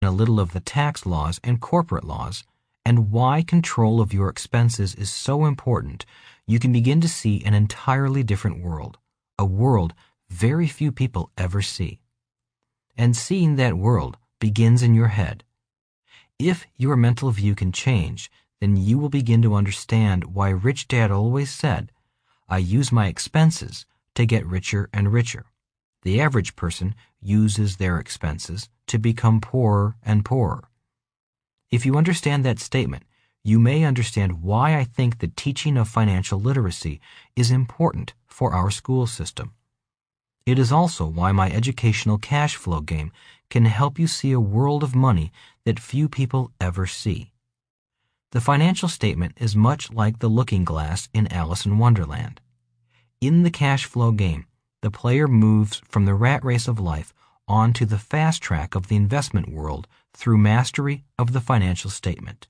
a little of the tax laws and corporate laws, and why control of your expenses is so important, you can begin to see an entirely different world, a world very few people ever see. And seeing that world begins in your head. If your mental view can change, then you will begin to understand why Rich Dad always said, "I use my expenses to get richer and richer." The average person uses their expenses to become poorer and poorer. If you understand that statement, you may understand why I think the teaching of financial literacy is important for our school system. It is also why my educational cash flow game can help you see a world of money that few people ever see. The financial statement is much like the looking glass in Alice in Wonderland. In the cash flow game, the player moves from the rat race of life onto the fast track of the investment world through mastery of the financial statement.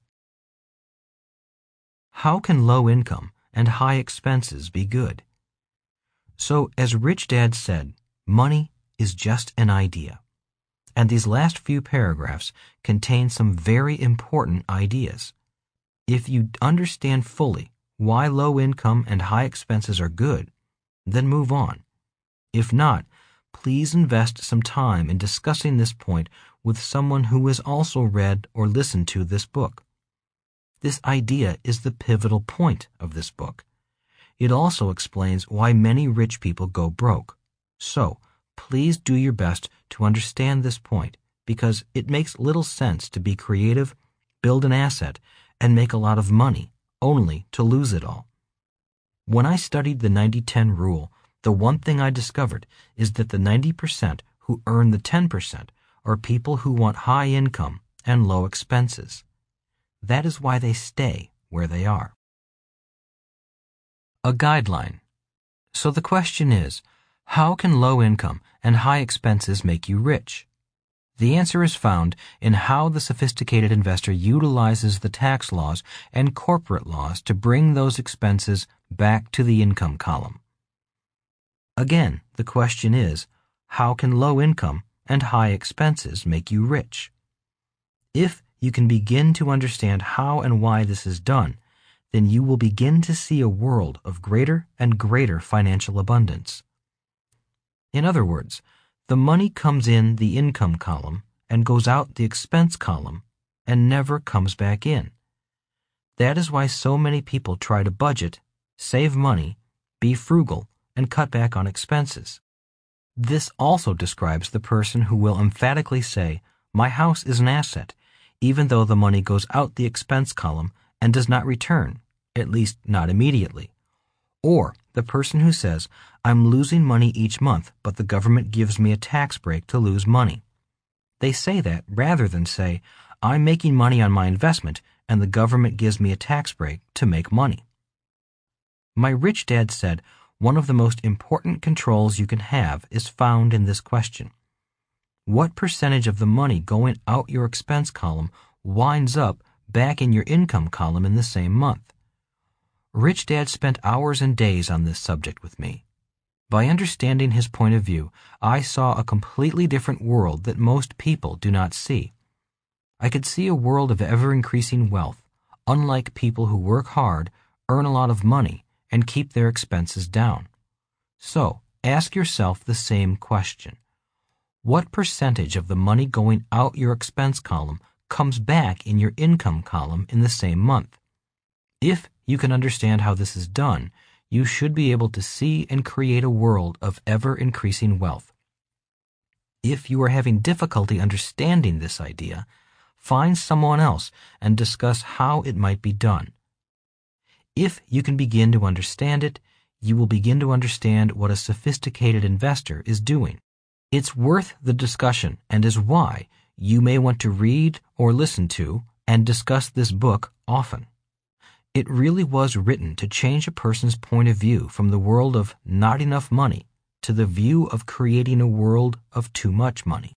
How can low income and high expenses be good? So, as Rich Dad said, money is just an idea. And these last few paragraphs contain some very important ideas. If you understand fully why low income and high expenses are good, then move on. If not, please invest some time in discussing this point with someone who has also read or listened to this book. This idea is the pivotal point of this book. It also explains why many rich people go broke. So, please do your best to understand this point, because it makes little sense to be creative, build an asset, and make a lot of money, only to lose it all. When I studied the 90-10 rule, the one thing I discovered is that the 90% who earn the 10% are people who want high income and low expenses. That is why they stay where they are. A guideline. So the question is, how can low income and high expenses make you rich? The answer is found in how the sophisticated investor utilizes the tax laws and corporate laws to bring those expenses back to the income column. Again, the question is, how can low income and high expenses make you rich? If you can begin to understand how and why this is done, then you will begin to see a world of greater and greater financial abundance. In other words, the money comes in the income column and goes out the expense column and never comes back in. That is why so many people try to budget, save money, be frugal, and cut back on expenses. This also describes the person who will emphatically say, "My house is an asset," even though the money goes out the expense column and does not return, at least not immediately. Or the person who says, "I'm losing money each month, but the government gives me a tax break to lose money." They say that rather than say, "I'm making money on my investment and the government gives me a tax break to make money." My rich dad said, one of the most important controls you can have is found in this question. What percentage of the money going out your expense column winds up back in your income column in the same month? Rich Dad spent hours and days on this subject with me. By understanding his point of view, I saw a completely different world that most people do not see. I could see a world of ever-increasing wealth, unlike people who work hard, earn a lot of money, and keep their expenses down. So, ask yourself the same question. What percentage of the money going out your expense column comes back in your income column in the same month? If you can understand how this is done, you should be able to see and create a world of ever-increasing wealth. If you are having difficulty understanding this idea, find someone else and discuss how it might be done. If you can begin to understand it, you will begin to understand what a sophisticated investor is doing. It's worth the discussion and is why you may want to read or listen to and discuss this book often. It really was written to change a person's point of view from the world of not enough money to the view of creating a world of too much money.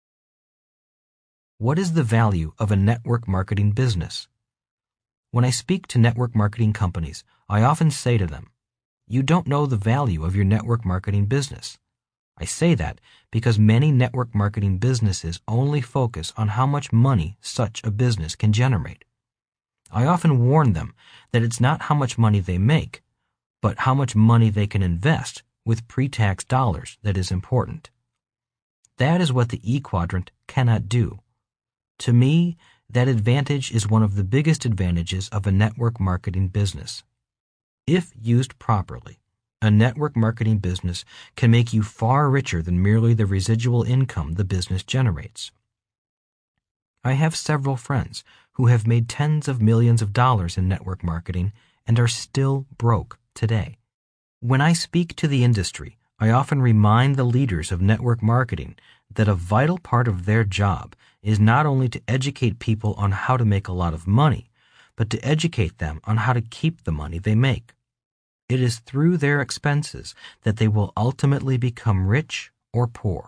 What is the value of a network marketing business? When I speak to network marketing companies, I often say to them, "You don't know the value of your network marketing business. I say that because many network marketing businesses only focus on how much money such a business can generate. I often warn them that it's not how much money they make, but how much money they can invest with pre-tax dollars that is important. That is what the E quadrant cannot do. To me, that advantage is one of the biggest advantages of a network marketing business. If used properly, a network marketing business can make you far richer than merely the residual income the business generates. I have several friends who have made tens of millions of dollars in network marketing and are still broke today. When I speak to the industry, I often remind the leaders of network marketing that a vital part of their job is not only to educate people on how to make a lot of money, but to educate them on how to keep the money they make. It is through their expenses that they will ultimately become rich or poor.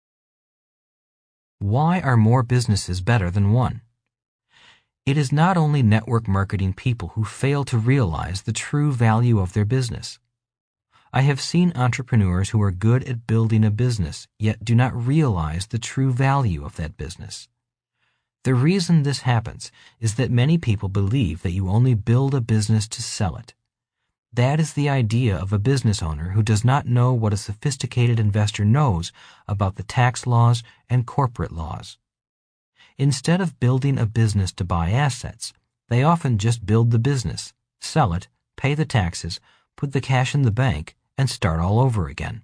Why are more businesses better than one? It is not only network marketing people who fail to realize the true value of their business. I have seen entrepreneurs who are good at building a business yet do not realize the true value of that business. The reason this happens is that many people believe that you only build a business to sell it. That is the idea of a business owner who does not know what a sophisticated investor knows about the tax laws and corporate laws. Instead of building a business to buy assets, they often just build the business, sell it, pay the taxes, put the cash in the bank, and start all over again.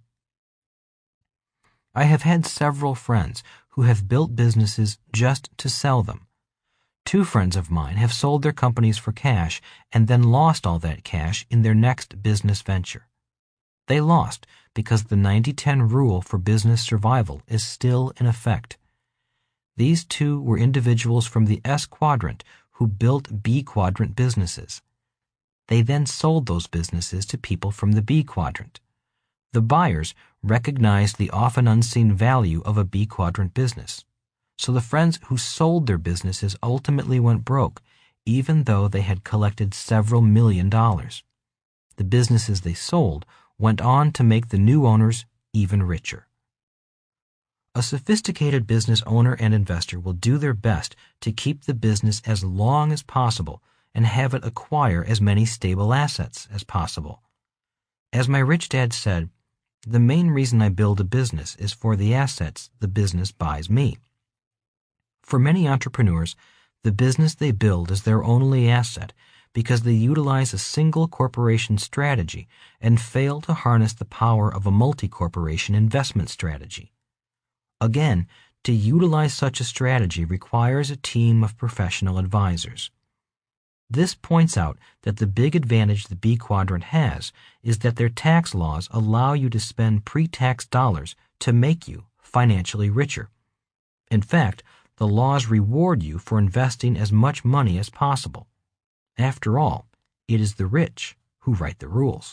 I have had several friends who have built businesses just to sell them. 2 friends of mine have sold their companies for cash and then lost all that cash in their next business venture. They lost because the 90-10 rule for business survival is still in effect. These 2 were individuals from the S quadrant who built B quadrant businesses. They then sold those businesses to people from the B quadrant. The buyers recognized the often unseen value of a B quadrant business. So the friends who sold their businesses ultimately went broke, even though they had collected several $million. The businesses they sold went on to make the new owners even richer. A sophisticated business owner and investor will do their best to keep the business as long as possible and have it acquire as many stable assets as possible. As my rich dad said, the main reason I build a business is for the assets the business buys me. For many entrepreneurs, the business they build is their only asset because they utilize a single corporation strategy and fail to harness the power of a multi-corporation investment strategy. Again, to utilize such a strategy requires a team of professional advisors. This points out that the big advantage the B quadrant has is that their tax laws allow you to spend pre-tax dollars to make you financially richer. In fact, the laws reward you for investing as much money as possible. After all, it is the rich who write the rules.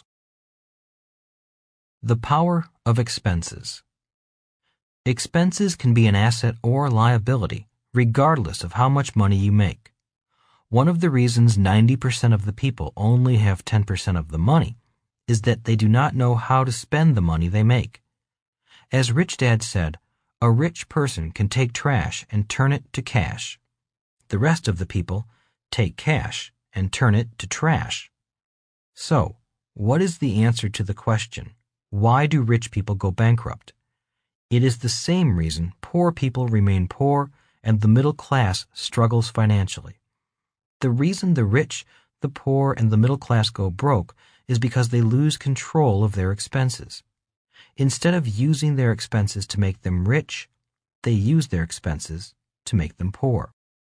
The power of expenses. Expenses can be an asset or liability, regardless of how much money you make. One of the reasons 90% of the people only have 10% of the money is that they do not know how to spend the money they make. As Rich Dad said, a rich person can take trash and turn it to cash. The rest of the people take cash and turn it to trash. So, what is the answer to the question, why do rich people go bankrupt? It is the same reason poor people remain poor and the middle class struggles financially. The reason the rich, the poor, and the middle class go broke is because they lose control of their expenses. Instead of using their expenses to make them rich, they use their expenses to make them poor.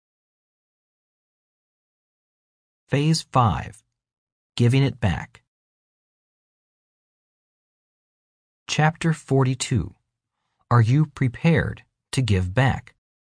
Phase 5. Giving it back. Chapter 42. Are you prepared to give back?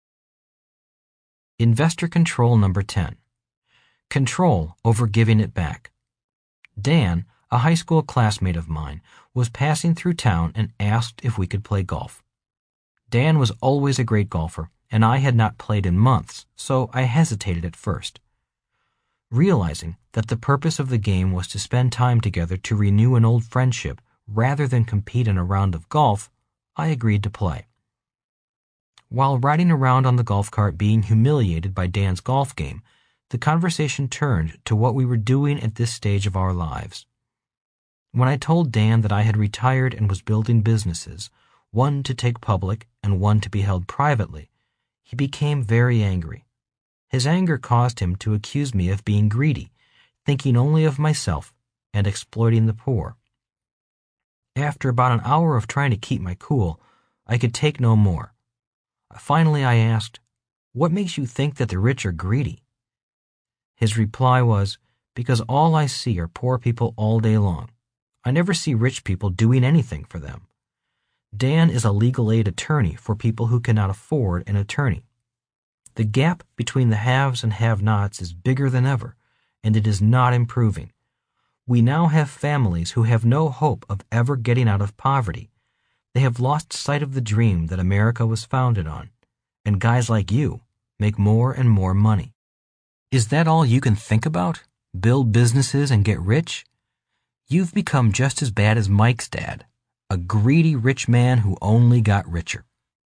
Investor control number 10. Control over giving it back. Dan, a high school classmate of mine, was passing through town and asked if we could play golf. Dan was always a great golfer, and I had not played in months, so I hesitated at first. Realizing that the purpose of the game was to spend time together to renew an old friendship rather than compete in a round of golf, I agreed to play. While riding around on the golf cart being humiliated by Dan's golf game, the conversation turned to what we were doing at this stage of our lives. When I told Dan that I had retired and was building businesses, one to take public and one to be held privately, he became very angry. His anger caused him to accuse me of being greedy, thinking only of myself, and exploiting the poor. After about an hour of trying to keep my cool, I could take no more. Finally, I asked, "What makes you think that the rich are greedy?" His reply was, "Because all I see are poor people all day long. I never see rich people doing anything for them. Dan is a legal aid attorney for people who cannot afford an attorney. The gap between the haves and have-nots is bigger than ever, and it is not improving. We now have families who have no hope of ever getting out of poverty. They have lost sight of the dream that America was founded on, and guys like you make more and more money. Is that all you can think about? Build businesses and get rich? You've become just as bad as Mike's dad, a greedy rich man who only got richer."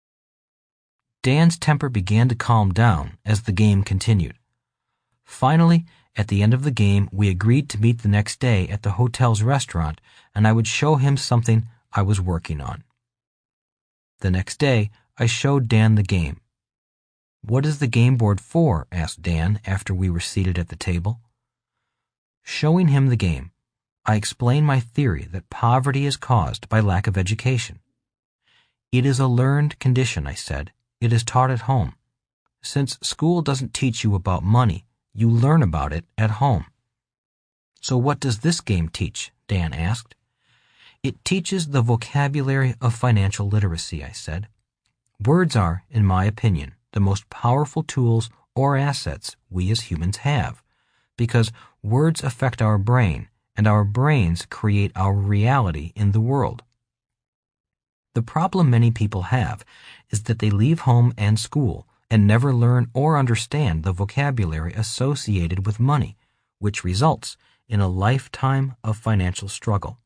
Dan's temper began to calm down as the game continued. Finally, at the end of the game, we agreed to meet the next day at the hotel's restaurant, and I would show him something I was working on. The next day, I showed Dan the game. "What is the game board for?" asked Dan after we were seated at the table. Showing him the game, I explained my theory that poverty is caused by lack of education. "It is a learned condition," I said. "It is taught at home. Since school doesn't teach you about money, you learn about it at home." "So what does this game teach?" Dan asked. "It teaches the vocabulary of financial literacy," I said. "Words are, in my opinion, the most powerful tools or assets we as humans have, because words affect our brain, and our brains create our reality in the world. The problem many people have is that they leave home and school and never learn or understand the vocabulary associated with money, which results in a lifetime of financial struggle."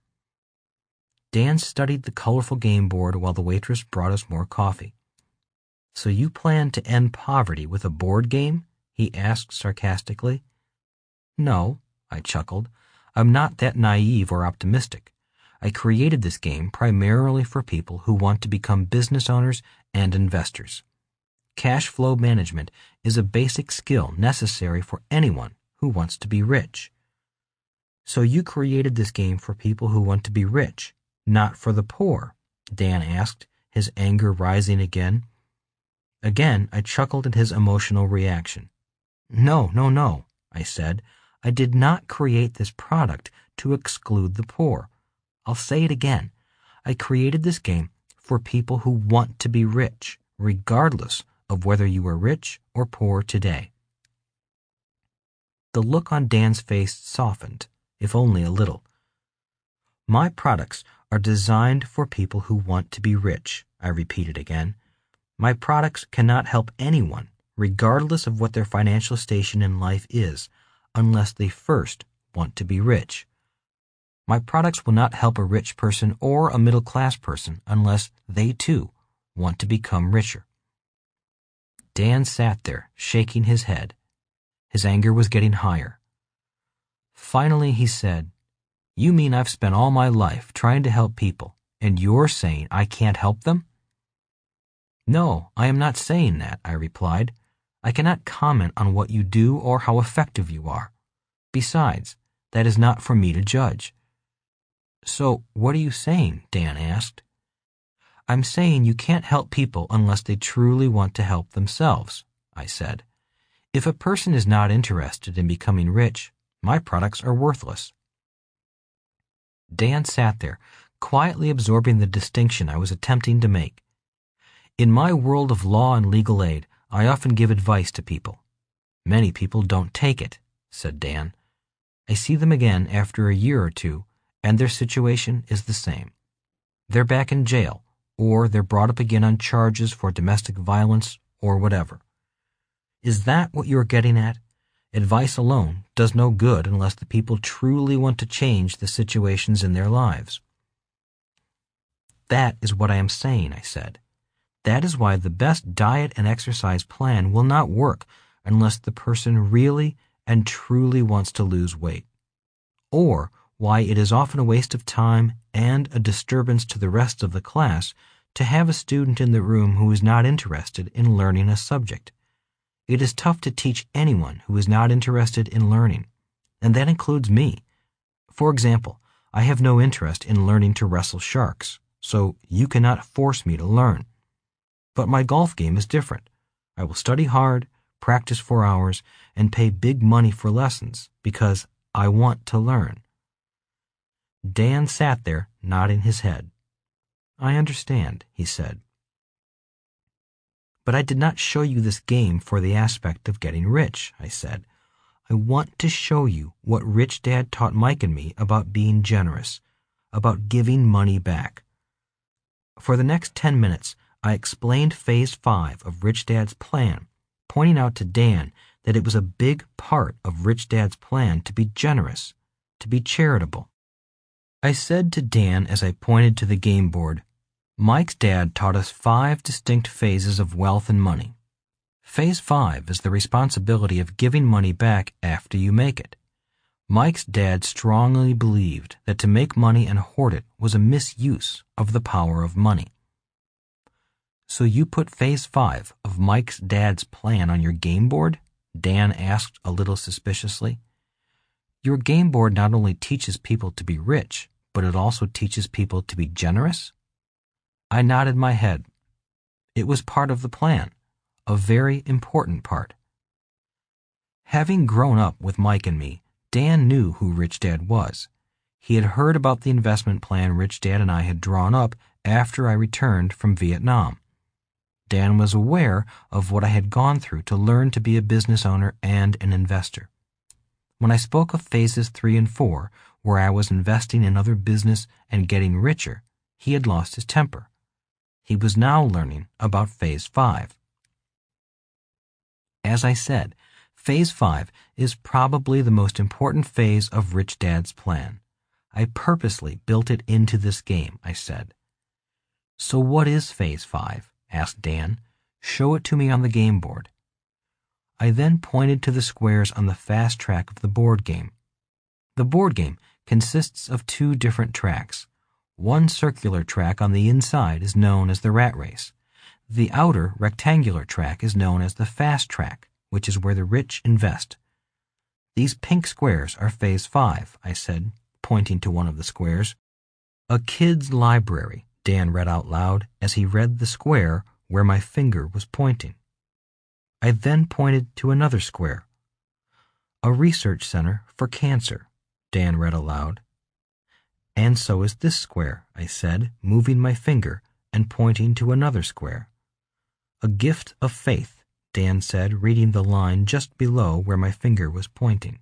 Dan studied the colorful game board while the waitress brought us more coffee. "So you plan to end poverty with a board game?" he asked sarcastically. "No," I chuckled. "I'm not that naive or optimistic. I created this game primarily for people who want to become business owners and investors. Cash flow management is a basic skill necessary for anyone who wants to be rich." "So you created this game for people who want to be rich, not for the poor?" Dan asked, his anger rising again. Again, I chuckled at his emotional reaction. No, I said. "I did not create this product to exclude the poor. I'll say it again. I created this game for people who want to be rich, regardless of whether you are rich or poor today." The look on Dan's face softened, if only a little. "My products are designed for people who want to be rich," I repeated again. "My products cannot help anyone, regardless of what their financial station in life is, unless they first want to be rich. My products will not help a rich person or a middle-class person unless they, too, want to become richer." Dan sat there, shaking his head. His anger was getting higher. Finally, he said, "You mean I've spent all my life trying to help people, and you're saying I can't help them?" "No, I am not saying that," I replied. "I cannot comment on what you do or how effective you are. Besides, that is not for me to judge." "So what are you saying?" Dan asked. "I'm saying you can't help people unless they truly want to help themselves," I said. "If a person is not interested in becoming rich, my products are worthless." Dan sat there, quietly absorbing the distinction I was attempting to make. "In my world of law and legal aid, I often give advice to people. Many people don't take it," said Dan. "I see them again after a year or two, and their situation is the same. They're back in jail, or they're brought up again on charges for domestic violence or whatever. Is that what you're getting at? Advice alone does no good unless the people truly want to change the situations in their lives." That is what I am saying, I said. That is why the best diet and exercise plan will not work unless the person really and truly wants to lose weight. Or why it is often a waste of time and a disturbance to the rest of the class to have a student in the room who is not interested in learning a subject. It is tough to teach anyone who is not interested in learning, and that includes me. For example, I have no interest in learning to wrestle sharks, so you cannot force me to learn. But my golf game is different. I will study hard, practice for hours, and pay big money for lessons because I want to learn. Dan sat there, nodding his head. I understand, he said. But I did not show you this game for the aspect of getting rich, I said. I want to show you what Rich Dad taught Mike and me about being generous, about giving money back. For the next 10 minutes, I explained Phase 5 of Rich Dad's plan, pointing out to Dan that it was a big part of Rich Dad's plan to be generous, to be charitable. I said to Dan as I pointed to the game board, Mike's dad taught us 5 distinct phases of wealth and money. Phase 5 is the responsibility of giving money back after you make it. Mike's dad strongly believed that to make money and hoard it was a misuse of the power of money. So you put Phase 5 of Mike's dad's plan on your game board? Dan asked a little suspiciously. Your game board not only teaches people to be rich, but it also teaches people to be generous? I nodded my head. It was part of the plan, a very important part. Having grown up with Mike and me, Dan knew who Rich Dad was. He had heard about the investment plan Rich Dad and I had drawn up after I returned from Vietnam. Dan was aware of what I had gone through to learn to be a business owner and an investor. When I spoke of Phases 3 and 4, where I was investing in other business and getting richer, he had lost his temper. He was now learning about Phase 5. As I said, Phase 5 is probably the most important phase of Rich Dad's plan. I purposely built it into this game, I said. So what is Phase 5? Asked Dan. Show it to me on the game board. I then pointed to the squares on the fast track of the board game. The board game consists of 2 different tracks. One circular track on the inside is known as the rat race. The outer rectangular track is known as the fast track, which is where the rich invest. These pink squares are Phase 5, I said, pointing to one of the squares. A kid's library, Dan read out loud as he read the square where my finger was pointing. I then pointed to another square. A research center for cancer, Dan read aloud. And so is this square, I said, moving my finger and pointing to another square. A gift of faith, Dan said, reading the line just below where my finger was pointing.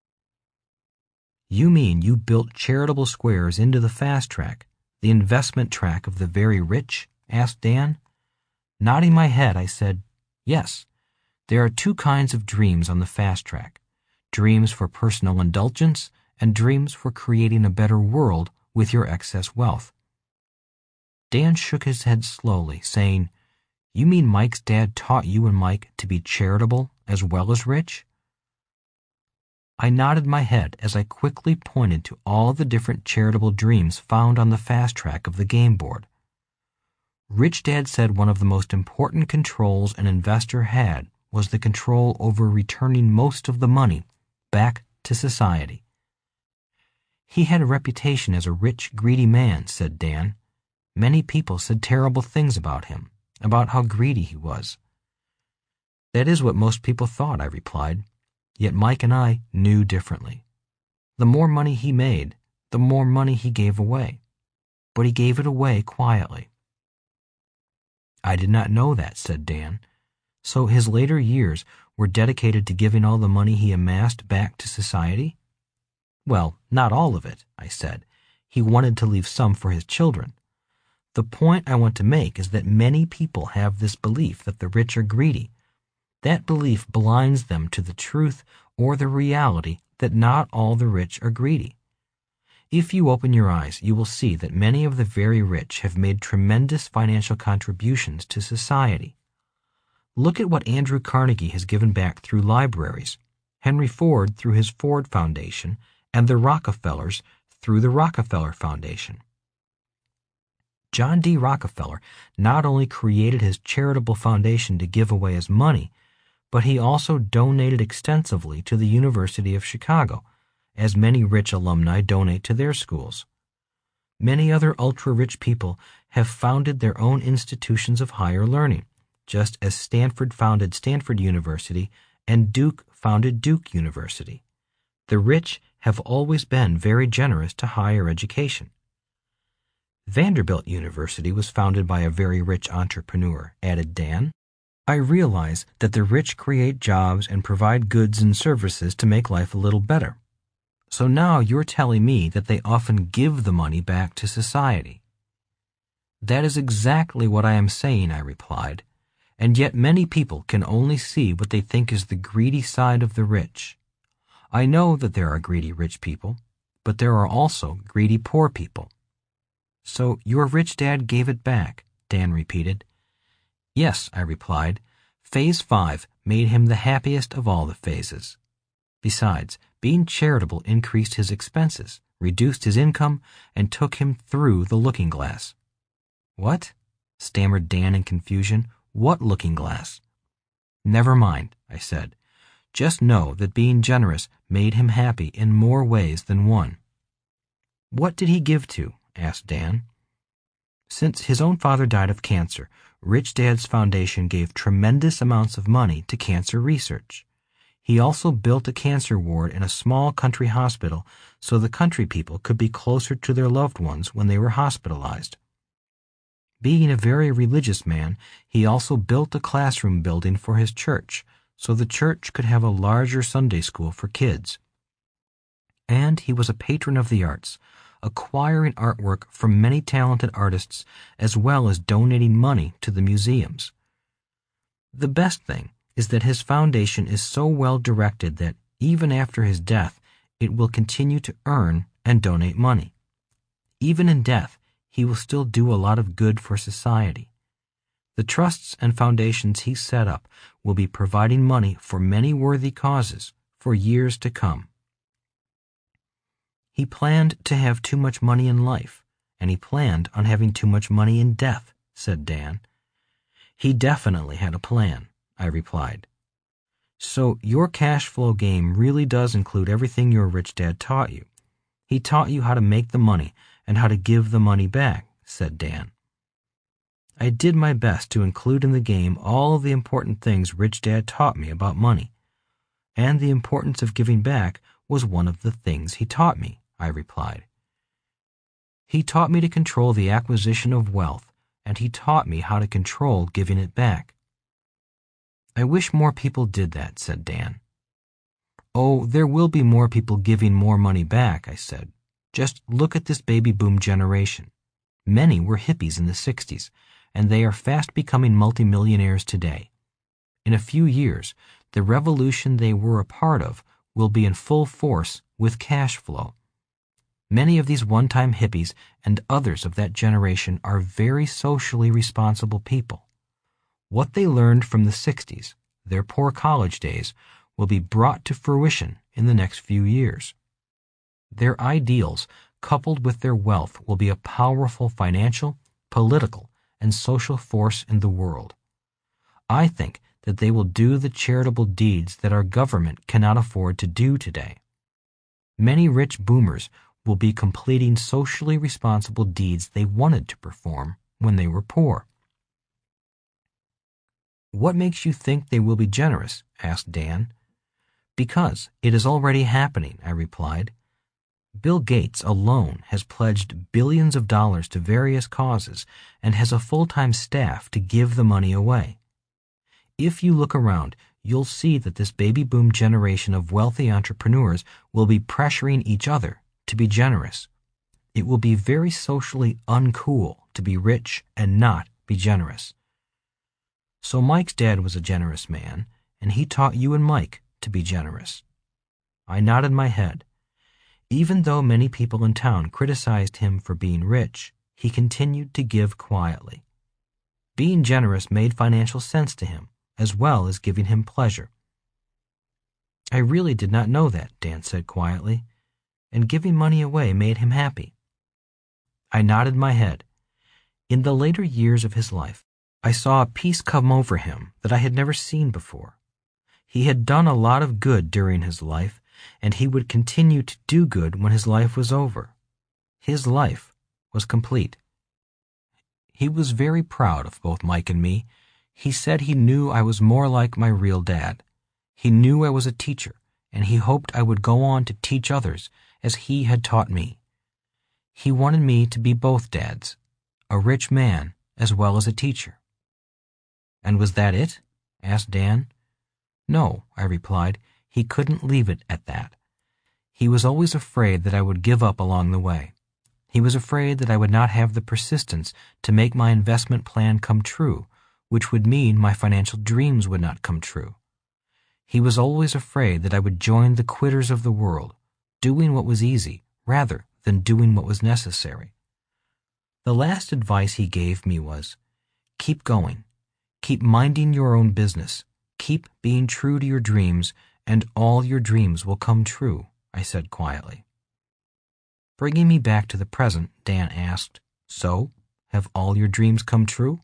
You mean you built charitable squares into the fast track, the investment track of the very rich? Asked Dan. Nodding my head, I said, yes. There are 2 kinds of dreams on the fast track. Dreams for personal indulgence and dreams for creating a better world with your excess wealth. Dan shook his head slowly, saying, You mean Mike's dad taught you and Mike to be charitable as well as rich? I nodded my head as I quickly pointed to all the different charitable dreams found on the fast track of the game board. Rich Dad said one of the most important controls an investor had was the control over returning most of the money back to society. He had a reputation as a rich, greedy man, said Dan. Many people said terrible things about him, about how greedy he was. That is what most people thought, I replied. Yet Mike and I knew differently. The more money he made, the more money he gave away. But he gave it away quietly. I did not know that, said Dan. So his later years were dedicated to giving all the money he amassed back to society? Well, not all of it, I said. He wanted to leave some for his children. The point I want to make is that many people have this belief that the rich are greedy. That belief blinds them to the truth or the reality that not all the rich are greedy. If you open your eyes, you will see that many of the very rich have made tremendous financial contributions to society. Look at what Andrew Carnegie has given back through libraries, Henry Ford through his Ford Foundation, and the Rockefellers through the Rockefeller Foundation. John D. Rockefeller not only created his charitable foundation to give away his money, but he also donated extensively to the University of Chicago, as many rich alumni donate to their schools. Many other ultra-rich people have founded their own institutions of higher learning, just as Stanford founded Stanford University and Duke founded Duke University. The rich have always been very generous to higher education. Vanderbilt University was founded by a very rich entrepreneur, added Dan. I realize that the rich create jobs and provide goods and services to make life a little better. So now you're telling me that they often give the money back to society. That is exactly what I am saying, I replied, and yet many people can only see what they think is the greedy side of the rich. I know that there are greedy rich people, but there are also greedy poor people. So your rich dad gave it back, Dan repeated. Yes, I replied. Phase 5 made him the happiest of all the phases. Besides, being charitable increased his expenses, reduced his income, and took him through the looking glass. What? Stammered Dan in confusion. What looking glass? Never mind, I said. Just know that being generous made him happy in more ways than one. What did he give to? Asked Dan. Since his own father died of cancer, Rich Dad's foundation gave tremendous amounts of money to cancer research. He also built a cancer ward in a small country hospital so the country people could be closer to their loved ones when they were hospitalized. Being a very religious man, he also built a classroom building for his church so the church could have a larger Sunday school for kids. And he was a patron of the arts, acquiring artwork from many talented artists as well as donating money to the museums. The best thing is that his foundation is so well directed that even after his death, it will continue to earn and donate money. Even in death, he will still do a lot of good for society. The trusts and foundations he set up will be providing money for many worthy causes for years to come. He planned to have too much money in life, and he planned on having too much money in death, said Dan. He definitely had a plan, I replied. So your cash flow game really does include everything your rich dad taught you. He taught you how to make the money and how to give the money back, said Dan. I did my best to include in the game all of the important things Rich Dad taught me about money, and the importance of giving back was one of the things he taught me, I replied. He taught me to control the acquisition of wealth, and he taught me how to control giving it back. I wish more people did that, said Dan. Oh, there will be more people giving more money back, I said. Just look at this baby boom generation. Many were hippies in the 60s, and they are fast becoming multimillionaires today. In a few years, the revolution they were a part of will be in full force with cash flow. Many of these one-time hippies and others of that generation are very socially responsible people. What they learned from the 60s, their poor college days, will be brought to fruition in the next few years. Their ideals, coupled with their wealth, will be a powerful financial, political, and social force in the world. I think that they will do the charitable deeds that our government cannot afford to do today. Many rich boomers will be completing socially responsible deeds they wanted to perform when they were poor. What makes you think they will be generous? Asked Dan. Because it is already happening, I replied. Bill Gates alone has pledged billions of dollars to various causes and has a full-time staff to give the money away. If you look around, you'll see that this baby boom generation of wealthy entrepreneurs will be pressuring each other to be generous. It will be very socially uncool to be rich and not be generous. So Mike's dad was a generous man, and he taught you and Mike to be generous. I nodded my head. Even though many people in town criticized him for being rich, he continued to give quietly. Being generous made financial sense to him, as well as giving him pleasure. I really did not know that, Dan said quietly, and giving money away made him happy. I nodded my head. In the later years of his life, I saw a peace come over him that I had never seen before. He had done a lot of good during his life, and he would continue to do good when his life was over. His life was complete. He was very proud of both Mike and me. He said he knew I was more like my real dad. He knew I was a teacher, and he hoped I would go on to teach others as he had taught me. He wanted me to be both dads, a rich man as well as a teacher. And was that it? Asked Dan. No, I replied. He couldn't leave it at that. He was always afraid that I would give up along the way. He was afraid that I would not have the persistence to make my investment plan come true, which would mean my financial dreams would not come true. He was always afraid that I would join the quitters of the world, doing what was easy rather than doing what was necessary. The last advice he gave me was, keep going, keep minding your own business, keep being true to your dreams, and all your dreams will come true, I said quietly. Bringing me back to the present, Dan asked, So, have all your dreams come true?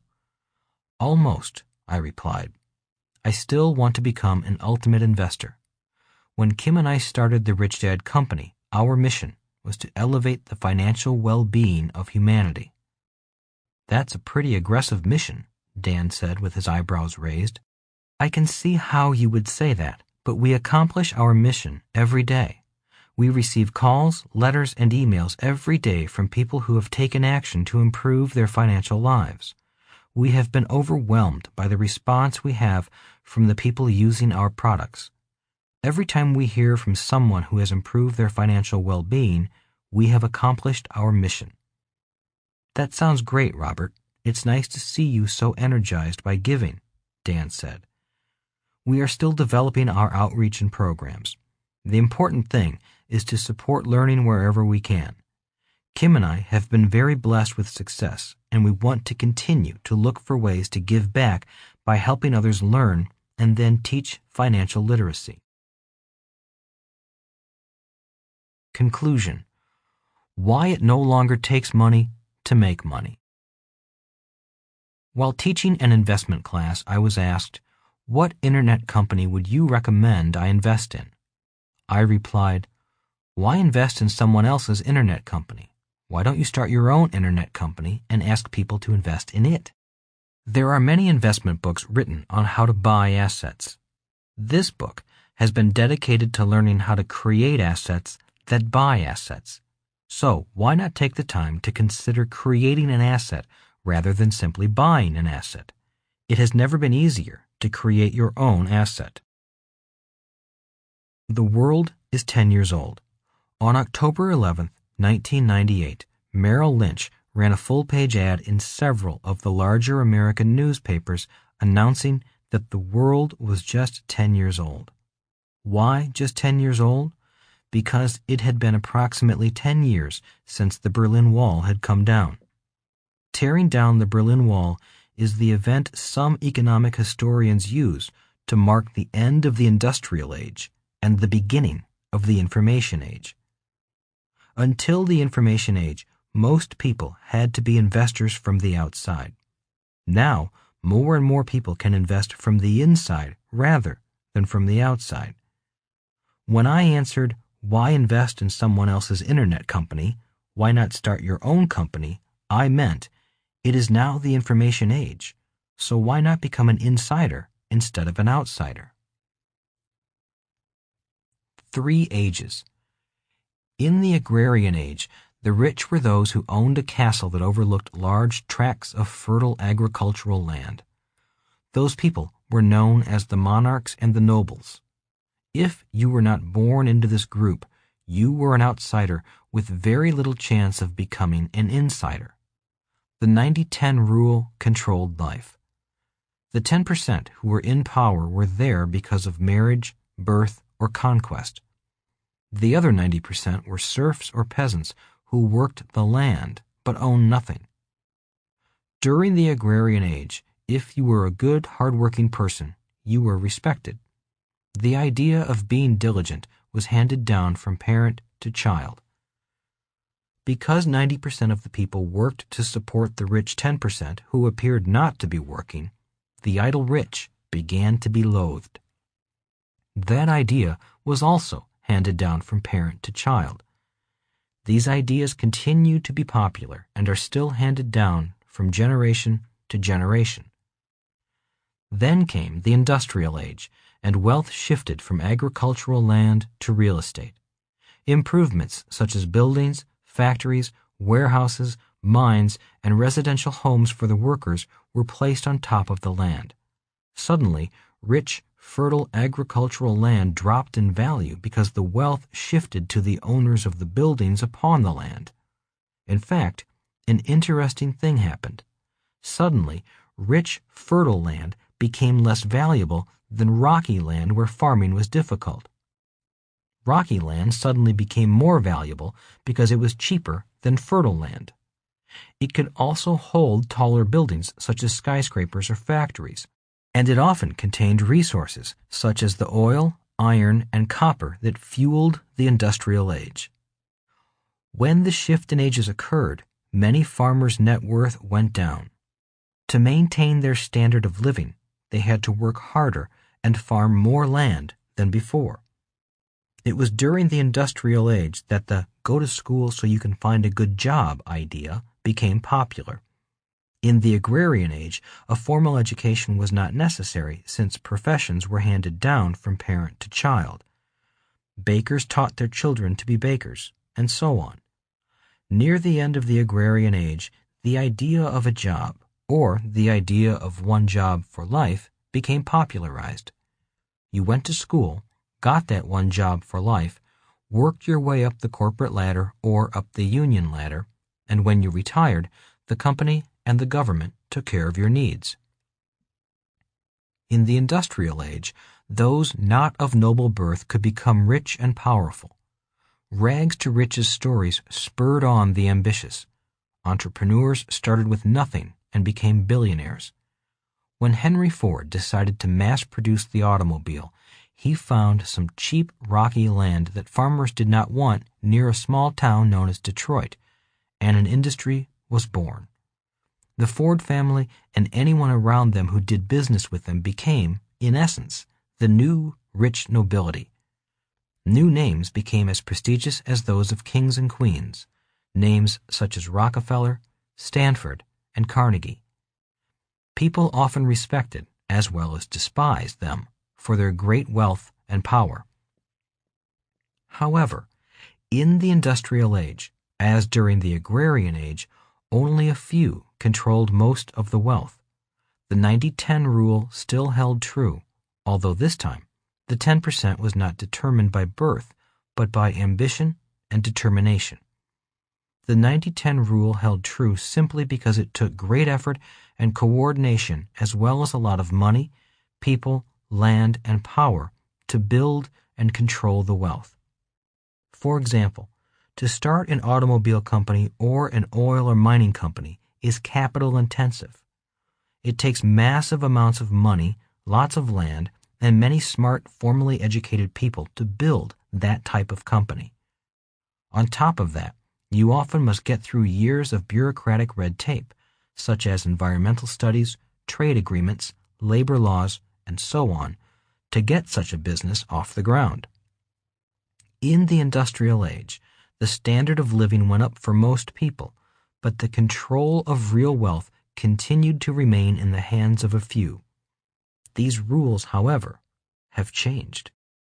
Almost, I replied. I still want to become an ultimate investor. When Kim and I started the Rich Dad Company, our mission was to elevate the financial well-being of humanity. That's a pretty aggressive mission, Dan said with his eyebrows raised. I can see how you would say that, but we accomplish our mission every day. We receive calls, letters, and emails every day from people who have taken action to improve their financial lives. We have been overwhelmed by the response we have from the people using our products. Every time we hear from someone who has improved their financial well-being, we have accomplished our mission. That sounds great, Robert. It's nice to see you so energized by giving, Dan said. We are still developing our outreach and programs. The important thing is to support learning wherever we can. Kim and I have been very blessed with success, and we want to continue to look for ways to give back by helping others learn and then teach financial literacy. Conclusion: why it no longer takes money to make money. While teaching an investment class, I was asked, "What internet company would you recommend I invest in?" I replied, "Why invest in someone else's internet company? Why don't you start your own internet company and ask people to invest in it?" There are many investment books written on how to buy assets. This book has been dedicated to learning how to create assets that buy assets. So why not take the time to consider creating an asset rather than simply buying an asset? It has never been easier to create your own asset. The world is 10 years old. On October 11, 1998, Merrill Lynch ran a full-page ad in several of the larger American newspapers announcing that the world was just 10 years old. Why just 10 years old? Because it had been approximately 10 years since the Berlin Wall had come down. Tearing down the Berlin Wall is the event some economic historians use to mark the end of the Industrial Age and the beginning of the Information Age. Until the Information Age, most people had to be investors from the outside. Now, more and more people can invest from the inside rather than from the outside. When I answered, "Why invest in someone else's internet company? Why not start your own company?" I meant, it is now the Information Age, so why not become an insider instead of an outsider? 3 ages. In the Agrarian Age, the rich were those who owned a castle that overlooked large tracts of fertile agricultural land. Those people were known as the monarchs and the nobles. If you were not born into this group, you were an outsider with very little chance of becoming an insider. The 90-10 rule controlled life. The 10% who were in power were there because of marriage, birth, or conquest. The other 90% were serfs or peasants who worked the land but owned nothing. During the agrarian age, if you were a good, hard-working person, you were respected. The idea of being diligent was handed down from parent to child. Because 90% of the people worked to support the rich 10% who appeared not to be working, the idle rich began to be loathed. That idea was also handed down from parent to child. These ideas continue to be popular and are still handed down from generation to generation. Then came the industrial age, and wealth shifted from agricultural land to real estate. Improvements such as buildings, factories, warehouses, mines, and residential homes for the workers were placed on top of the land. Suddenly, rich, fertile agricultural land dropped in value because the wealth shifted to the owners of the buildings upon the land. In fact, an interesting thing happened. Suddenly, rich, fertile land became less valuable than rocky land where farming was difficult. Rocky land suddenly became more valuable because it was cheaper than fertile land. It could also hold taller buildings such as skyscrapers or factories, and it often contained resources such as the oil, iron, and copper that fueled the industrial age. When the shift in ages occurred, many farmers' net worth went down. To maintain their standard of living, they had to work harder and farm more land than before. It was during the industrial age that the "go to school so you can find a good job" idea became popular. In the agrarian age, a formal education was not necessary since professions were handed down from parent to child. Bakers taught their children to be bakers, and so on. Near the end of the agrarian age, the idea of a job, or the idea of one job for life, became popularized. You went to school, got that one job for life, worked your way up the corporate ladder or up the union ladder, and when you retired, the company and the government took care of your needs. In the industrial age, those not of noble birth could become rich and powerful. Rags to riches stories spurred on the ambitious. Entrepreneurs started with nothing and became billionaires. When Henry Ford decided to mass-produce the automobile, he found some cheap, rocky land that farmers did not want near a small town known as Detroit, and an industry was born. The Ford family and anyone around them who did business with them became, in essence, the new rich nobility. New names became as prestigious as those of kings and queens, names such as Rockefeller, Stanford, and Carnegie. People often respected, as well as despised, them for their great wealth and power. However, in the industrial age, as during the agrarian age, only a few controlled most of the wealth. The 90-10 rule still held true, although this time the 10% was not determined by birth, but by ambition and determination. The 90-10 rule held true simply because it took great effort and coordination as well as a lot of money, people, land, and power to build and control the wealth. For example, to start an automobile company or an oil or mining company is capital intensive. It takes massive amounts of money, lots of land, and many smart, formally educated people to build that type of company. On top of that, you often must get through years of bureaucratic red tape, such as environmental studies, trade agreements, labor laws, and so on, to get such a business off the ground. In the industrial age, the standard of living went up for most people, but the control of real wealth continued to remain in the hands of a few. These rules, however, have changed.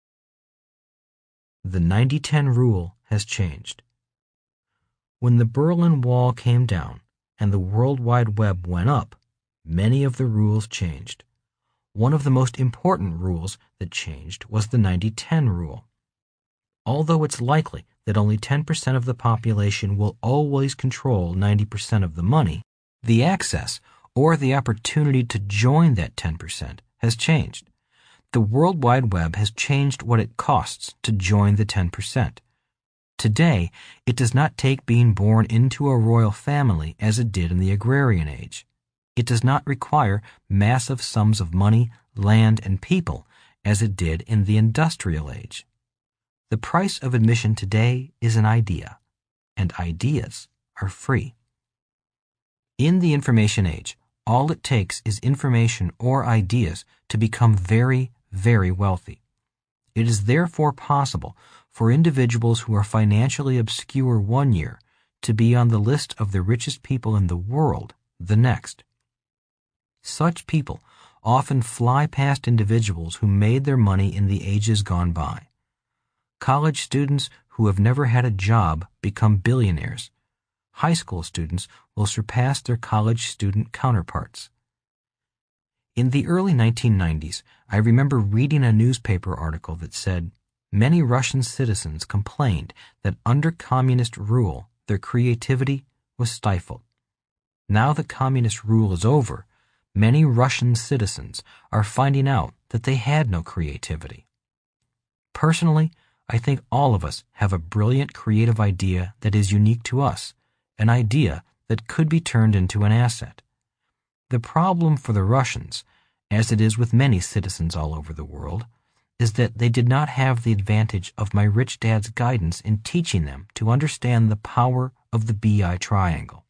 The 90-10 rule has changed. When the Berlin Wall came down and the World Wide Web went up, many of the rules changed. One of the most important rules that changed was the 90-10 rule. Although it's likely that only 10% of the population will always control 90% of the money, the access or the opportunity to join that 10% has changed. The World Wide Web has changed what it costs to join the 10%. Today, it does not take being born into a royal family as it did in the agrarian age. It does not require massive sums of money, land, and people as it did in the industrial age. The price of admission today is an idea, and ideas are free. In the information age, all it takes is information or ideas to become very, very wealthy. It is therefore possible for individuals who are financially obscure one year to be on the list of the richest people in the world the next. Such people often fly past individuals who made their money in the ages gone by. College students who have never had a job become billionaires. High school students will surpass their college student counterparts. In the early 1990s, I remember reading a newspaper article that said, many Russian citizens complained that under communist rule, their creativity was stifled. Now that communist rule is over, many Russian citizens are finding out that they had no creativity. Personally, I think all of us have a brilliant creative idea that is unique to us, an idea that could be turned into an asset. The problem for the Russians, as it is with many citizens all over the world, is that they did not have the advantage of my rich dad's guidance in teaching them to understand the power of the BI triangle.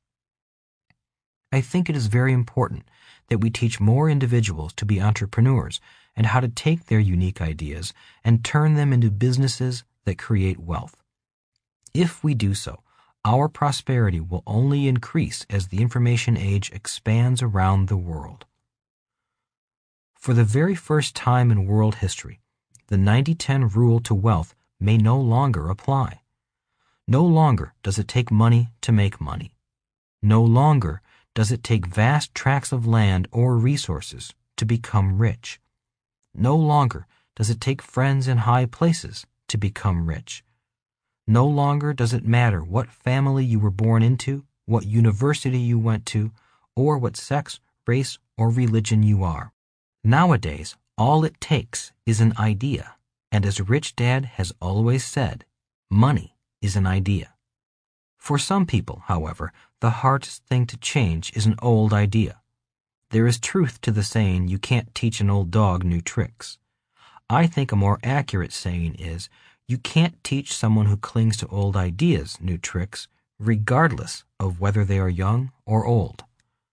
I think it is very important that we teach more individuals to be entrepreneurs and how to take their unique ideas and turn them into businesses that create wealth. If we do so, our prosperity will only increase as the information age expands around the world. For the very first time in world history, the 90-10 rule to wealth may no longer apply. No longer does it take money to make money. No longer does it take vast tracts of land or resources to become rich. No longer does it take friends in high places to become rich. No longer does it matter what family you were born into, what university you went to, or what sex, race, or religion you are. Nowadays, all it takes is an idea, and as Rich Dad has always said, money is an idea. For some people, however, the hardest thing to change is an old idea. There is truth to the saying, you can't teach an old dog new tricks. I think a more accurate saying is, you can't teach someone who clings to old ideas new tricks, regardless of whether they are young or old.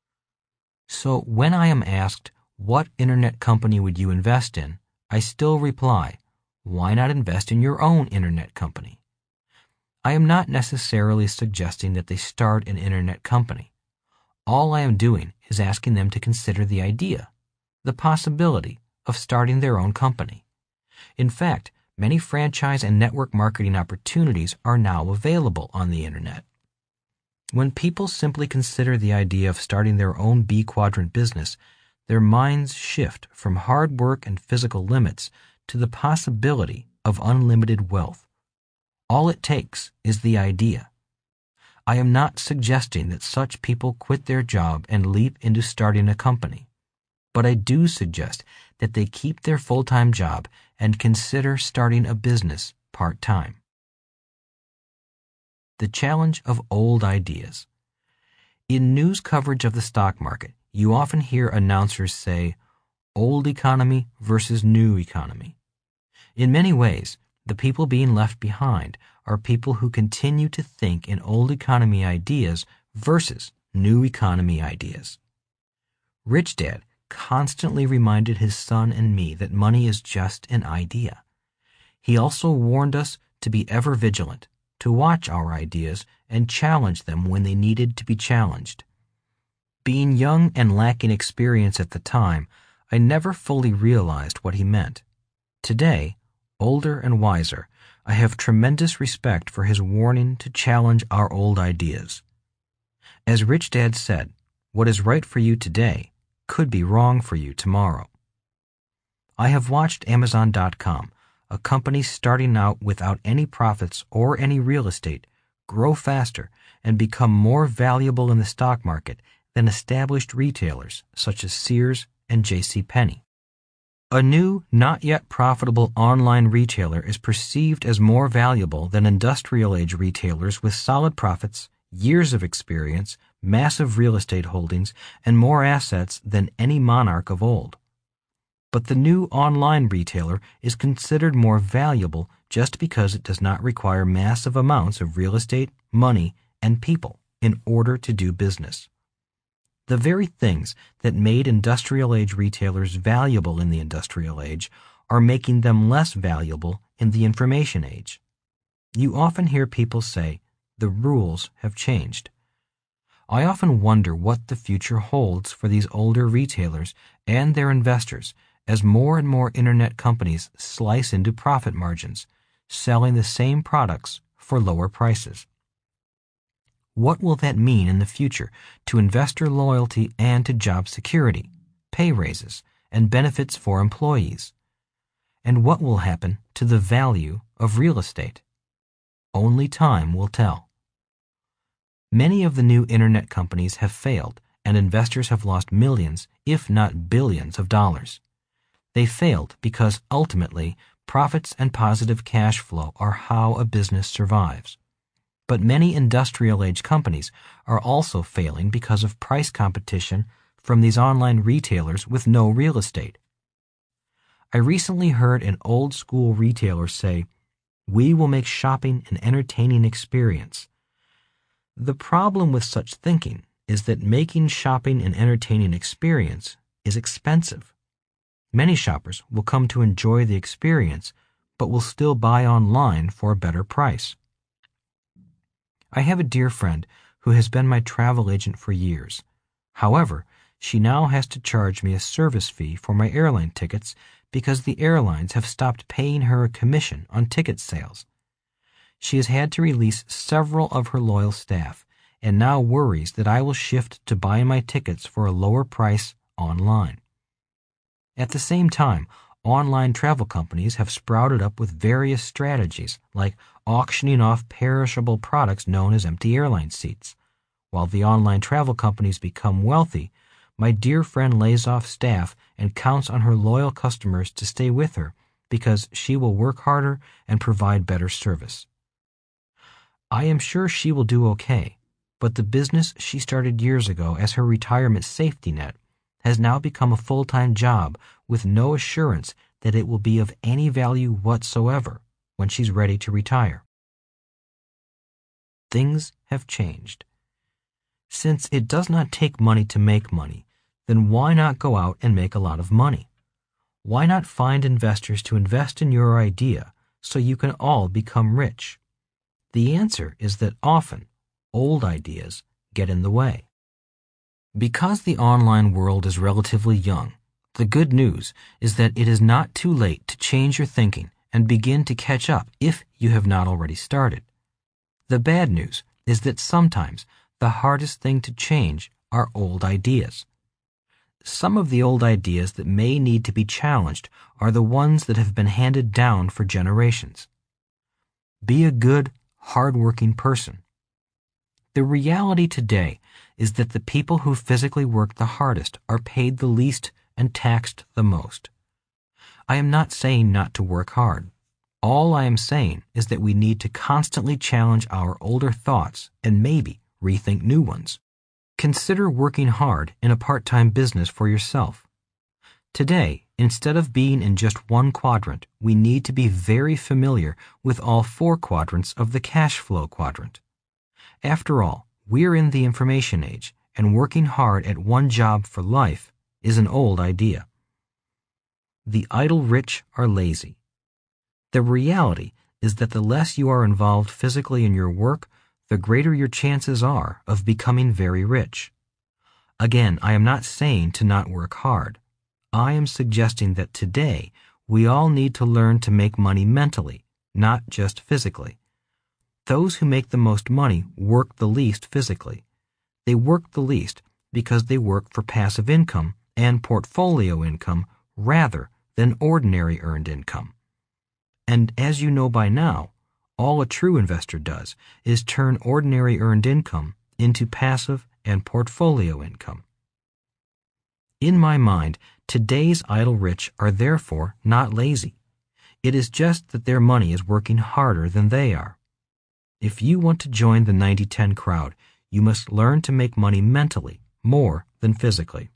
So when I am asked, what internet company would you invest in? I still reply, why not invest in your own internet company? I am not necessarily suggesting that they start an internet company. All I am doing is asking them to consider the idea, the possibility of starting their own company. In fact, many franchise and network marketing opportunities are now available on the internet. When people simply consider the idea of starting their own B quadrant business, their minds shift from hard work and physical limits to the possibility of unlimited wealth. All it takes is the idea. I am not suggesting that such people quit their job and leap into starting a company, but I do suggest that they keep their full-time job and consider starting a business part-time. The challenge of old ideas. In news coverage of the stock market, you often hear announcers say, old economy versus new economy. In many ways, the people being left behind are people who continue to think in old economy ideas versus new economy ideas. Rich Dad constantly reminded his son and me that money is just an idea. He also warned us to be ever vigilant, to watch our ideas and challenge them when they needed to be challenged. Being young and lacking experience at the time, I never fully realized what he meant. Today, older and wiser, I have tremendous respect for his warning to challenge our old ideas. As Rich Dad said, what is right for you today could be wrong for you tomorrow. I have watched Amazon.com, a company starting out without any profits or any real estate, grow faster and become more valuable in the stock market than established retailers such as Sears and J.C. Penney. A new, not yet profitable online retailer is perceived as more valuable than industrial-age retailers with solid profits, years of experience, massive real estate holdings, and more assets than any monarch of old. But the new online retailer is considered more valuable just because it does not require massive amounts of real estate, money, and people in order to do business. The very things that made industrial-age retailers valuable in the industrial age are making them less valuable in the information age. You often hear people say, the rules have changed. I often wonder what the future holds for these older retailers and their investors as more and more internet companies slice into profit margins, selling the same products for lower prices. What will that mean in the future to investor loyalty and to job security, pay raises, and benefits for employees? And what will happen to the value of real estate? Only time will tell. Many of the new internet companies have failed, and investors have lost millions, if not billions, of dollars. They failed because ultimately profits and positive cash flow are how a business survives. But many industrial-age companies are also failing because of price competition from these online retailers with no real estate. I recently heard an old-school retailer say, "We will make shopping an entertaining experience." The problem with such thinking is that making shopping an entertaining experience is expensive. Many shoppers will come to enjoy the experience, but will still buy online for a better price. I have a dear friend who has been my travel agent for years. However, she now has to charge me a service fee for my airline tickets because the airlines have stopped paying her a commission on ticket sales. She has had to release several of her loyal staff and now worries that I will shift to buying my tickets for a lower price online. At the same time, online travel companies have sprouted up with various strategies like auctioning off perishable products known as empty airline seats. While the online travel companies become wealthy, my dear friend lays off staff and counts on her loyal customers to stay with her because she will work harder and provide better service. I am sure she will do okay, but the business she started years ago as her retirement safety net has now become a full-time job with no assurance that it will be of any value whatsoever when she's ready to retire. Things have changed. Since it does not take money to make money, then why not go out and make a lot of money? Why not find investors to invest in your idea so you can all become rich? The answer is that often old ideas get in the way. Because the online world is relatively young, the good news is that it is not too late to change your thinking and begin to catch up if you have not already started. The bad news is that sometimes the hardest thing to change are old ideas. Some of the old ideas that may need to be challenged are the ones that have been handed down for generations. Be a good, hard-working person. The reality today is that the people who physically work the hardest are paid the least and taxed the most. I am not saying not to work hard. All I am saying is that we need to constantly challenge our older thoughts and maybe rethink new ones. Consider working hard in a part-time business for yourself. Today, instead of being in just one quadrant, we need to be very familiar with all four quadrants of the cash flow quadrant. After all, we're in the information age, and working hard at one job for life is an old idea. The idle rich are lazy. The reality is that the less you are involved physically in your work, the greater your chances are of becoming very rich. Again, I am not saying to not work hard. I am suggesting that today we all need to learn to make money mentally, not just physically. Those who make the most money work the least physically. They work the least because they work for passive income and portfolio income rather than ordinary earned income. And as you know by now, all a true investor does is turn ordinary earned income into passive and portfolio income. In my mind, today's idle rich are therefore not lazy. It is just that their money is working harder than they are. If you want to join the 90-10 crowd, you must learn to make money mentally more than physically.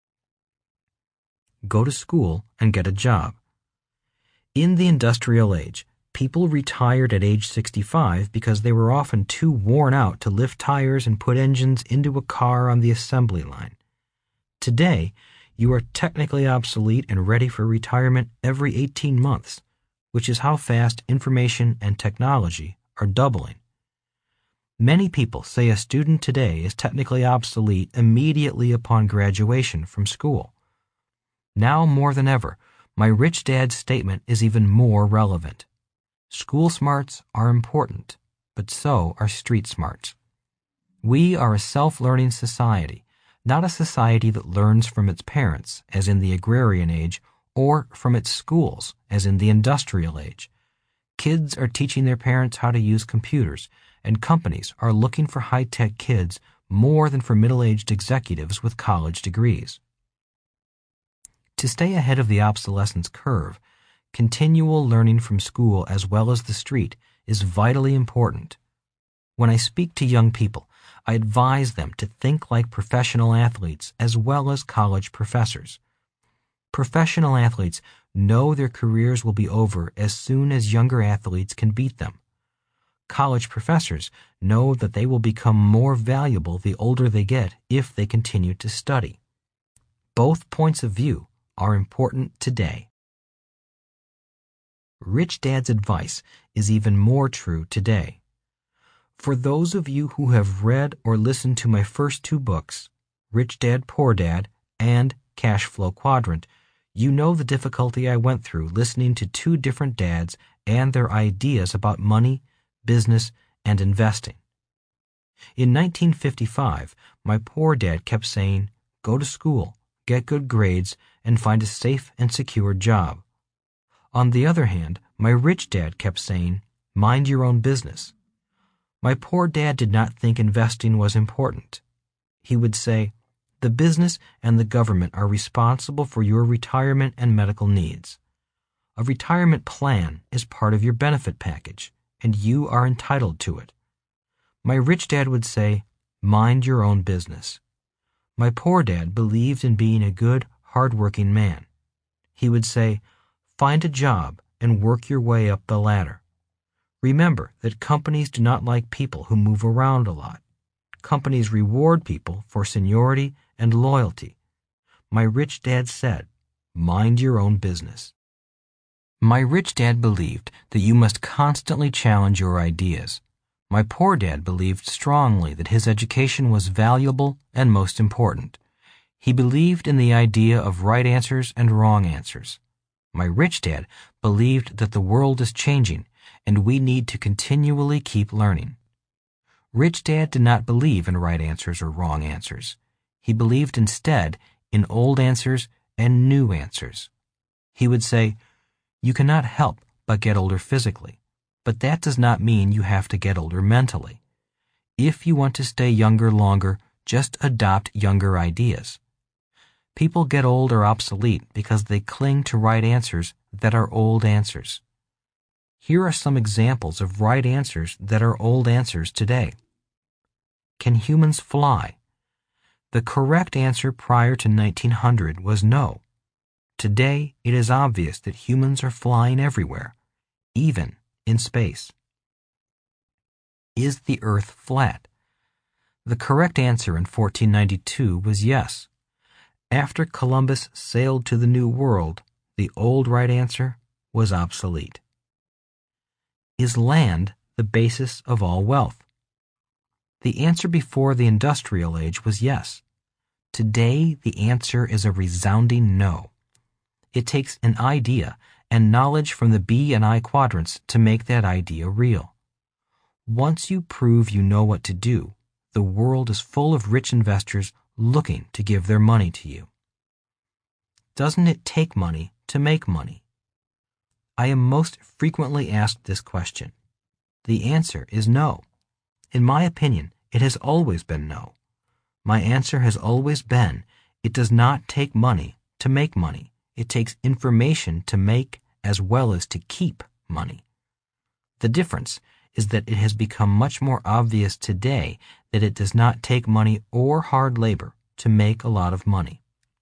Go to school and get a job. In the industrial age, people retired at age 65 because they were often too worn out to lift tires and put engines into a car on the assembly line. Today, you are technically obsolete and ready for retirement every 18 months, which is how fast information and technology are doubling. Many people say a student today is technically obsolete immediately upon graduation from school. Now more than ever, my rich dad's statement is even more relevant. School smarts are important, but so are street smarts. We are a self-learning society, not a society that learns from its parents, as in the agrarian age, or from its schools, as in the industrial age. Kids are teaching their parents how to use computers, and companies are looking for high-tech kids more than for middle-aged executives with college degrees. To stay ahead of the obsolescence curve, continual learning from school as well as the street is vitally important. When I speak to young people, I advise them to think like professional athletes as well as college professors. Professional athletes know their careers will be over as soon as younger athletes can beat them. College professors know that they will become more valuable the older they get if they continue to study. Both points of view are important today. Rich Dad's advice is even more true today. For those of you who have read or listened to my first two books, Rich Dad, Poor Dad, and Cash Flow Quadrant, you know the difficulty I went through listening to two different dads and their ideas about money, business, and investing. In 1955, my poor dad kept saying, "Go to school, get good grades, and find a safe and secure job." On the other hand, my rich dad kept saying, "Mind your own business." My poor dad did not think investing was important. He would say, "The business and the government are responsible for your retirement and medical needs. A retirement plan is part of your benefit package, and you are entitled to it." My rich dad would say, "Mind your own business." My poor dad believed in being a good, hard-working man. He would say, "Find a job and work your way up the ladder. Remember that companies do not like people who move around a lot. Companies reward people for seniority and loyalty." My rich dad said, "Mind your own business." My rich dad believed that you must constantly challenge your ideas. My poor dad believed strongly that his education was valuable and most important. He believed in the idea of right answers and wrong answers. My rich dad believed that the world is changing and we need to continually keep learning. Rich Dad did not believe in right answers or wrong answers. He believed instead in old answers and new answers. He would say, "You cannot help but get older physically, but that does not mean you have to get older mentally. If you want to stay younger longer, just adopt younger ideas." People get old or obsolete because they cling to right answers that are old answers. Here are some examples of right answers that are old answers today. Can humans fly? The correct answer prior to 1900 was no. Today, it is obvious that humans are flying everywhere, even in space. Is the Earth flat? The correct answer in 1492 was yes. After Columbus sailed to the New World, the old right answer was obsolete. Is land the basis of all wealth? The answer before the industrial age was yes. Today, the answer is a resounding no. It takes an idea and knowledge from the B and I quadrants to make that idea real. Once you prove you know what to do, the world is full of rich investors looking to give their money to you. Doesn't it take money to make money? I am most frequently asked this question. The answer is no. In my opinion, it has always been no. My answer has always been, It does not take money to make money. It takes information to make as well as to keep money. The difference is that it has become much more obvious today that it does not take money or hard labor to make a lot of money.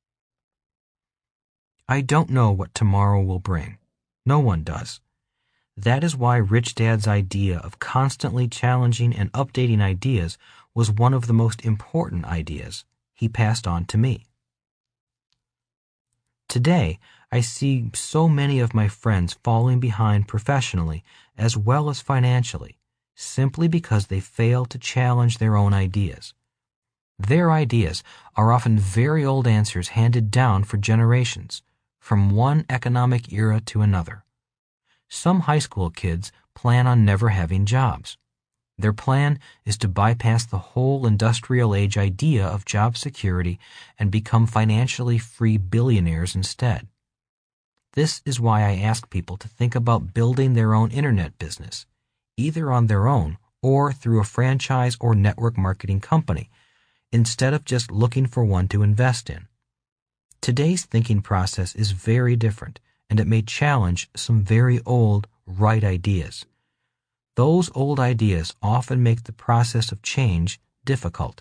I don't know what tomorrow will bring. No one does. That is why Rich Dad's idea of constantly challenging and updating ideas was one of the most important ideas he passed on to me. Today, I see so many of my friends falling behind professionally as well as financially, simply because they fail to challenge their own ideas. Their ideas are often very old answers handed down for generations, from one economic era to another. Some high school kids plan on never having jobs. Their plan is to bypass the whole industrial age idea of job security and become financially free billionaires instead. This is why I ask people to think about building their own internet business, either on their own or through a franchise or network marketing company, instead of just looking for one to invest in. Today's thinking process is very different, and it may challenge some very old, right ideas. Those old ideas often make the process of change difficult.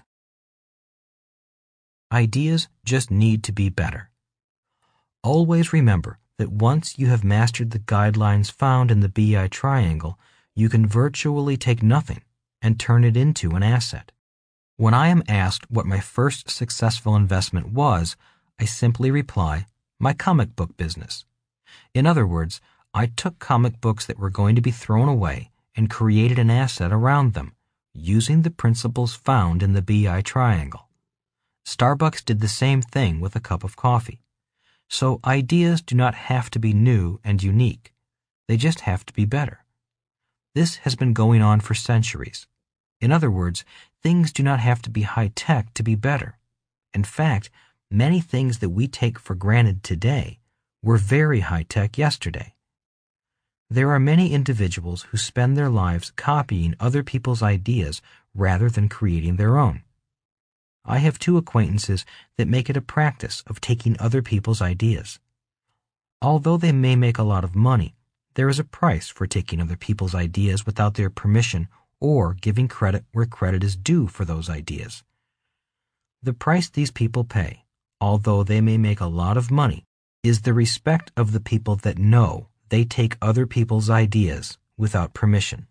Ideas just need to be better. Always remember that once you have mastered the guidelines found in the BI triangle, you can virtually take nothing and turn it into an asset. When I am asked what my first successful investment was, I simply reply, my comic book business. In other words, I took comic books that were going to be thrown away and created an asset around them, using the principles found in the BI triangle. Starbucks did the same thing with a cup of coffee. So ideas do not have to be new and unique. They just have to be better. This has been going on for centuries. In other words, things do not have to be high-tech to be better. In fact, many things that we take for granted today were very high-tech yesterday. There are many individuals who spend their lives copying other people's ideas rather than creating their own. I have 2 acquaintances that make it a practice of taking other people's ideas. Although they may make a lot of money, there is a price for taking other people's ideas without their permission or giving credit where credit is due for those ideas. The price these people pay, although they may make a lot of money, is the respect of the people that know they take other people's ideas without permission.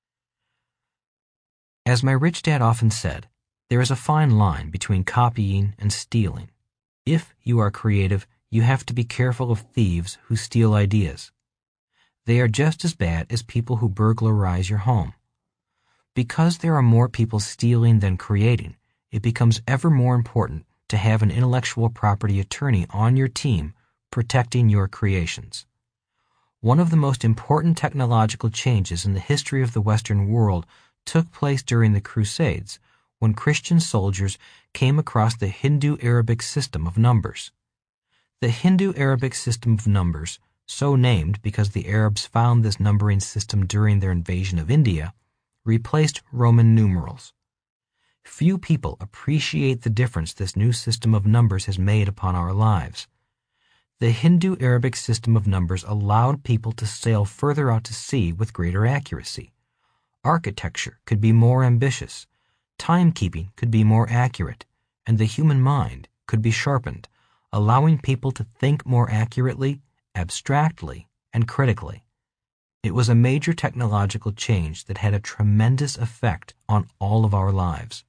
As my rich dad often said, there is a fine line between copying and stealing. If you are creative, you have to be careful of thieves who steal ideas. They are just as bad as people who burglarize your home. Because there are more people stealing than creating, it becomes ever more important to have an intellectual property attorney on your team protecting your creations. One of the most important technological changes in the history of the Western world took place during the Crusades, when Christian soldiers came across the Hindu-Arabic system of numbers. The Hindu-Arabic system of numbers, so named because the Arabs found this numbering system during their invasion of India, replaced Roman numerals. Few people appreciate the difference this new system of numbers has made upon our lives. The Hindu-Arabic system of numbers allowed people to sail further out to sea with greater accuracy. Architecture could be more ambitious, timekeeping could be more accurate, and the human mind could be sharpened, allowing people to think more accurately, abstractly, and critically. It was a major technological change that had a tremendous effect on all of our lives.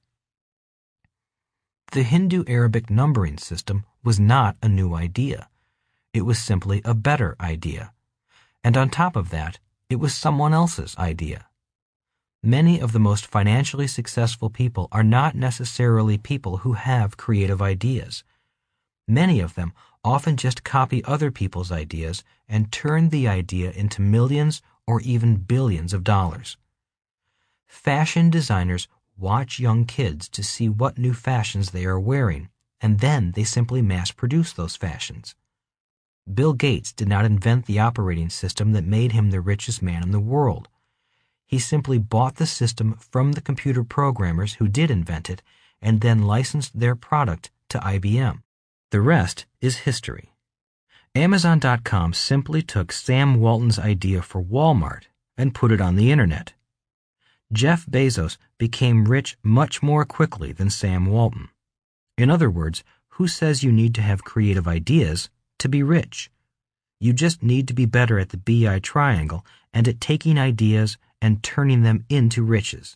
The Hindu-Arabic numbering system was not a new idea. It was simply a better idea. And on top of that, it was someone else's idea. Many of the most financially successful people are not necessarily people who have creative ideas. Many of them often just copy other people's ideas and turn the idea into millions or even billions of dollars. Fashion designers watch young kids to see what new fashions they are wearing, and then they simply mass-produce those fashions. Bill Gates did not invent the operating system that made him the richest man in the world. He simply bought the system from the computer programmers who did invent it and then licensed their product to IBM. The rest is history. Amazon.com simply took Sam Walton's idea for Walmart and put it on the internet. Jeff Bezos became rich much more quickly than Sam Walton. In other words, who says you need to have creative ideas to be rich? You just need to be better at the BI triangle and at taking ideas and turning them into riches.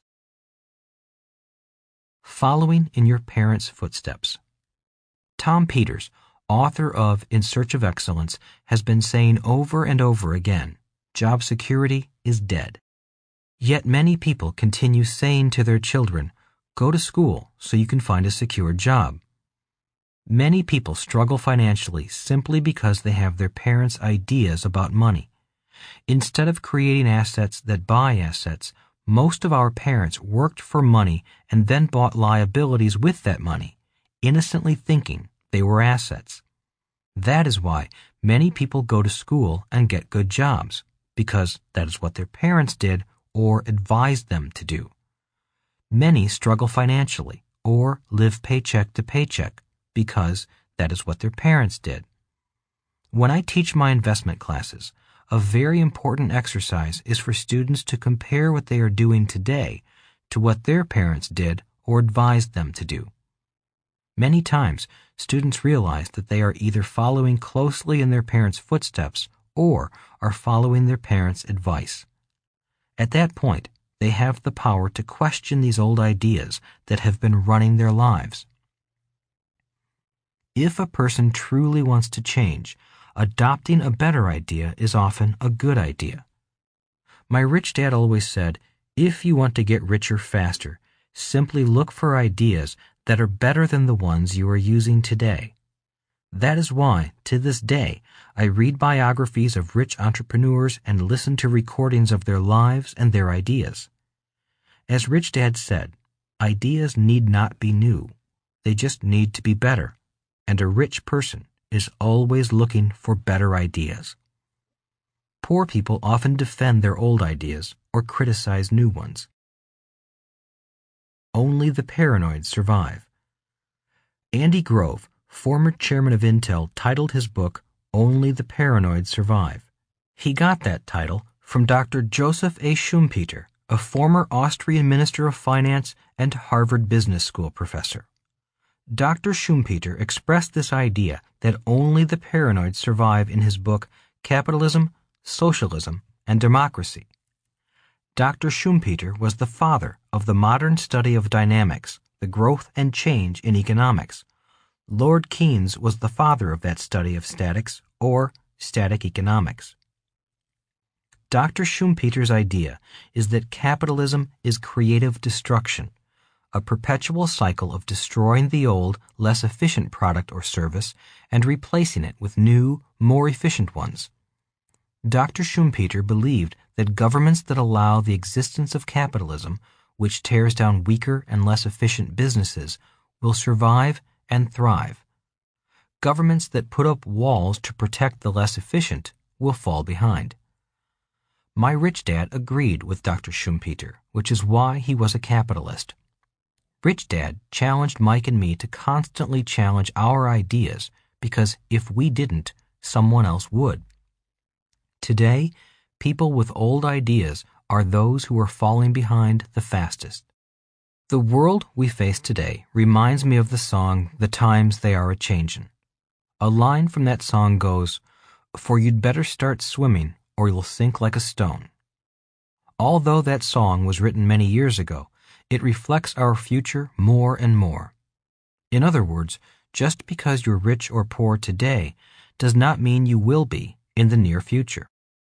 Following in your parents' footsteps. Tom Peters, author of In Search of Excellence, has been saying over and over again, job security is dead. Yet many people continue saying to their children, go to school so you can find a secure job. Many people struggle financially simply because they have their parents' ideas about money. Instead of creating assets that buy assets, most of our parents worked for money and then bought liabilities with that money, innocently thinking they were assets. That is why many people go to school and get good jobs, because that is what their parents did or advised them to do. Many struggle financially or live paycheck to paycheck, because that is what their parents did. When I teach my investment classes, a very important exercise is for students to compare what they are doing today to what their parents did or advised them to do. Many times, students realize that they are either following closely in their parents' footsteps or are following their parents' advice. At that point, they have the power to question these old ideas that have been running their lives. If a person truly wants to change, adopting a better idea is often a good idea. My rich dad always said, if you want to get richer faster, simply look for ideas that are better than the ones you are using today. That is why, to this day, I read biographies of rich entrepreneurs and listen to recordings of their lives and their ideas. As Rich Dad said, ideas need not be new. They just need to be better. And a rich person is always looking for better ideas. Poor people often defend their old ideas or criticize new ones. Only the paranoid survive. Andy Grove, former chairman of Intel, titled his book, Only the Paranoid Survive. He got that title from Dr. Joseph A. Schumpeter, a former Austrian Minister of Finance and Harvard Business School professor. Dr. Schumpeter expressed this idea that only the paranoid survive in his book Capitalism, Socialism, and Democracy. Dr. Schumpeter was the father of the modern study of dynamics, the growth and change in economics. Lord Keynes was the father of that study of statics, or static economics. Dr. Schumpeter's idea is that capitalism is creative destruction, a perpetual cycle of destroying the old, less efficient product or service and replacing it with new, more efficient ones. Dr. Schumpeter believed that governments that allow the existence of capitalism, which tears down weaker and less efficient businesses, will survive and thrive. Governments that put up walls to protect the less efficient will fall behind. My rich dad agreed with Dr. Schumpeter, which is why he was a capitalist. Rich Dad challenged Mike and me to constantly challenge our ideas because if we didn't, someone else would. Today, people with old ideas are those who are falling behind the fastest. The world we face today reminds me of the song The Times They Are A-Changin'. A line from that song goes, "For you'd better start swimming or you'll sink like a stone." Although that song was written many years ago, it reflects our future more and more. In other words, just because you're rich or poor today does not mean you will be in the near future.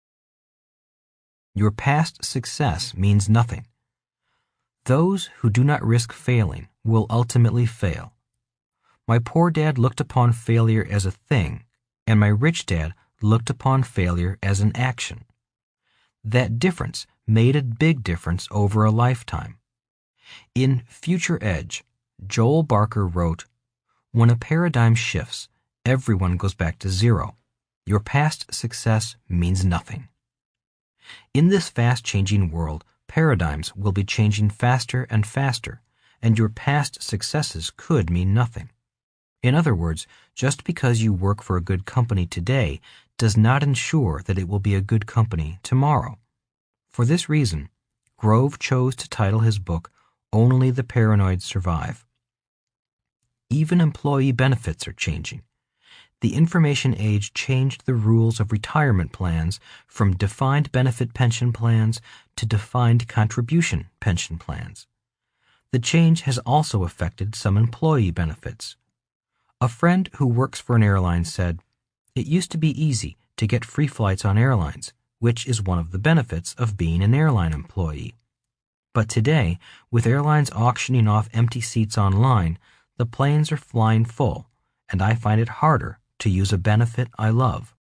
Your past success means nothing. Those who do not risk failing will ultimately fail. My poor dad looked upon failure as a thing, and my rich dad looked upon failure as an action. That difference made a big difference over a lifetime. In Future Edge, Joel Barker wrote, "When a paradigm shifts, everyone goes back to zero. Your past success means nothing." In this fast-changing world, paradigms will be changing faster and faster, and your past successes could mean nothing. In other words, just because you work for a good company today does not ensure that it will be a good company tomorrow. For this reason, Grove chose to title his book Only the Paranoid Survive. Even employee benefits are changing. The information age changed the rules of retirement plans from defined benefit pension plans to defined contribution pension plans. The change has also affected some employee benefits. A friend who works for an airline said, "It used to be easy to get free flights on airlines, which is one of the benefits of being an airline employee. But today, with airlines auctioning off empty seats online, the planes are flying full, and I find it harder to use a benefit I love."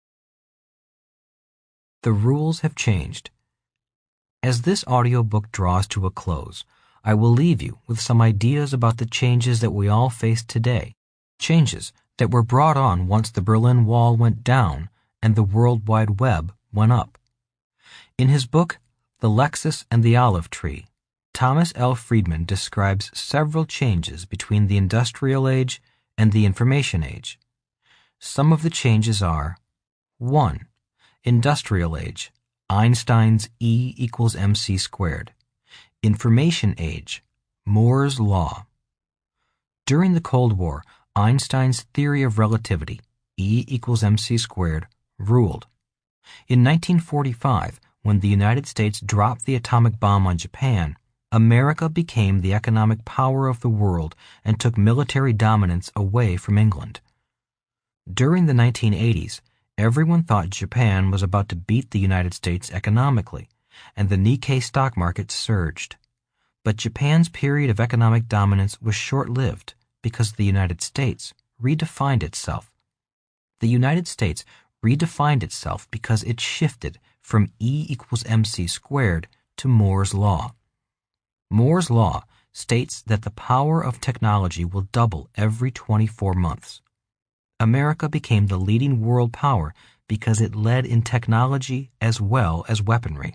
The rules have changed. As this audiobook draws to a close, I will leave you with some ideas about the changes that we all face today, changes that were brought on once the Berlin Wall went down and the World Wide Web went up. In his book, The Lexus and the Olive Tree, Thomas L. Friedman describes several changes between the Industrial Age and the Information Age. Some of the changes are: 1. Industrial Age, Einstein's E equals mc squared. Information Age, Moore's Law. During the Cold War, Einstein's theory of relativity, E equals mc squared, ruled. In 1945, when the United States dropped the atomic bomb on Japan, America became the economic power of the world and took military dominance away from England. During the 1980s, everyone thought Japan was about to beat the United States economically, and the Nikkei stock market surged. But Japan's period of economic dominance was short-lived because the United States redefined itself. The United States redefined itself because it shifted from E equals mc squared to Moore's Law. Moore's Law states that the power of technology will double every 24 months. America became the leading world power because it led in technology as well as weaponry.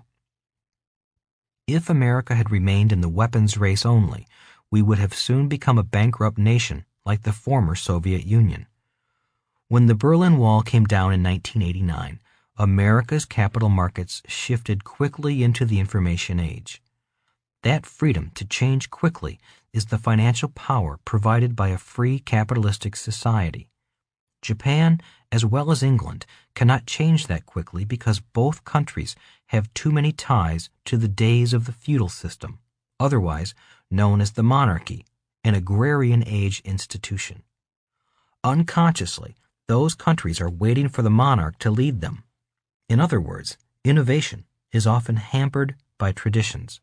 If America had remained in the weapons race only, we would have soon become a bankrupt nation like the former Soviet Union. When the Berlin Wall came down in 1989, America's capital markets shifted quickly into the information age. That freedom to change quickly is the financial power provided by a free capitalistic society. Japan, as well as England, cannot change that quickly because both countries have too many ties to the days of the feudal system, otherwise known as the monarchy, an agrarian age institution. Unconsciously, those countries are waiting for the monarch to lead them. In other words, innovation is often hampered by traditions.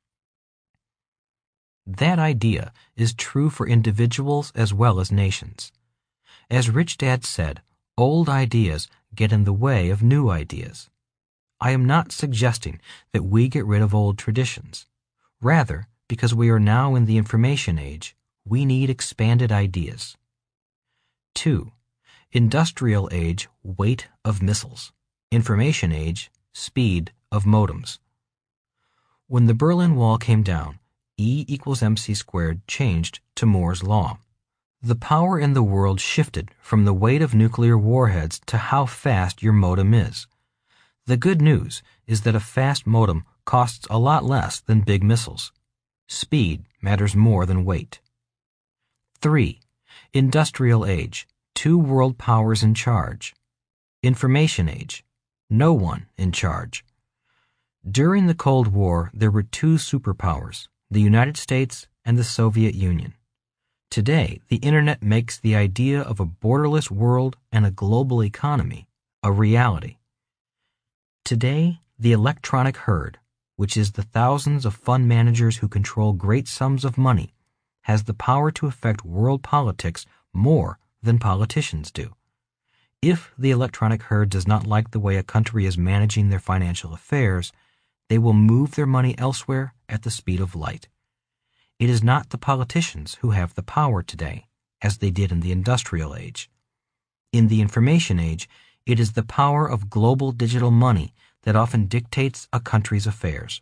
That idea is true for individuals as well as nations. As Rich Dad said, old ideas get in the way of new ideas. I am not suggesting that we get rid of old traditions. Rather, because we are now in the information age, we need expanded ideas. 2. Industrial age, weight of missiles. Information age, speed of modems. When the Berlin Wall came down, E equals mc squared changed to Moore's Law. The power in the world shifted from the weight of nuclear warheads to how fast your modem is. The good news is that a fast modem costs a lot less than big missiles. Speed matters more than weight. 3. Industrial age, 2 world powers in charge. Information age, no one in charge. During the Cold War, there were 2 superpowers, the United States and the Soviet Union. Today, the Internet makes the idea of a borderless world and a global economy a reality. Today, the electronic herd, which is the thousands of fund managers who control great sums of money, has the power to affect world politics more than politicians do. If the electronic herd does not like the way a country is managing their financial affairs, they will move their money elsewhere at the speed of light. It is not the politicians who have the power today, as they did in the industrial age. In the information age, it is the power of global digital money that often dictates a country's affairs.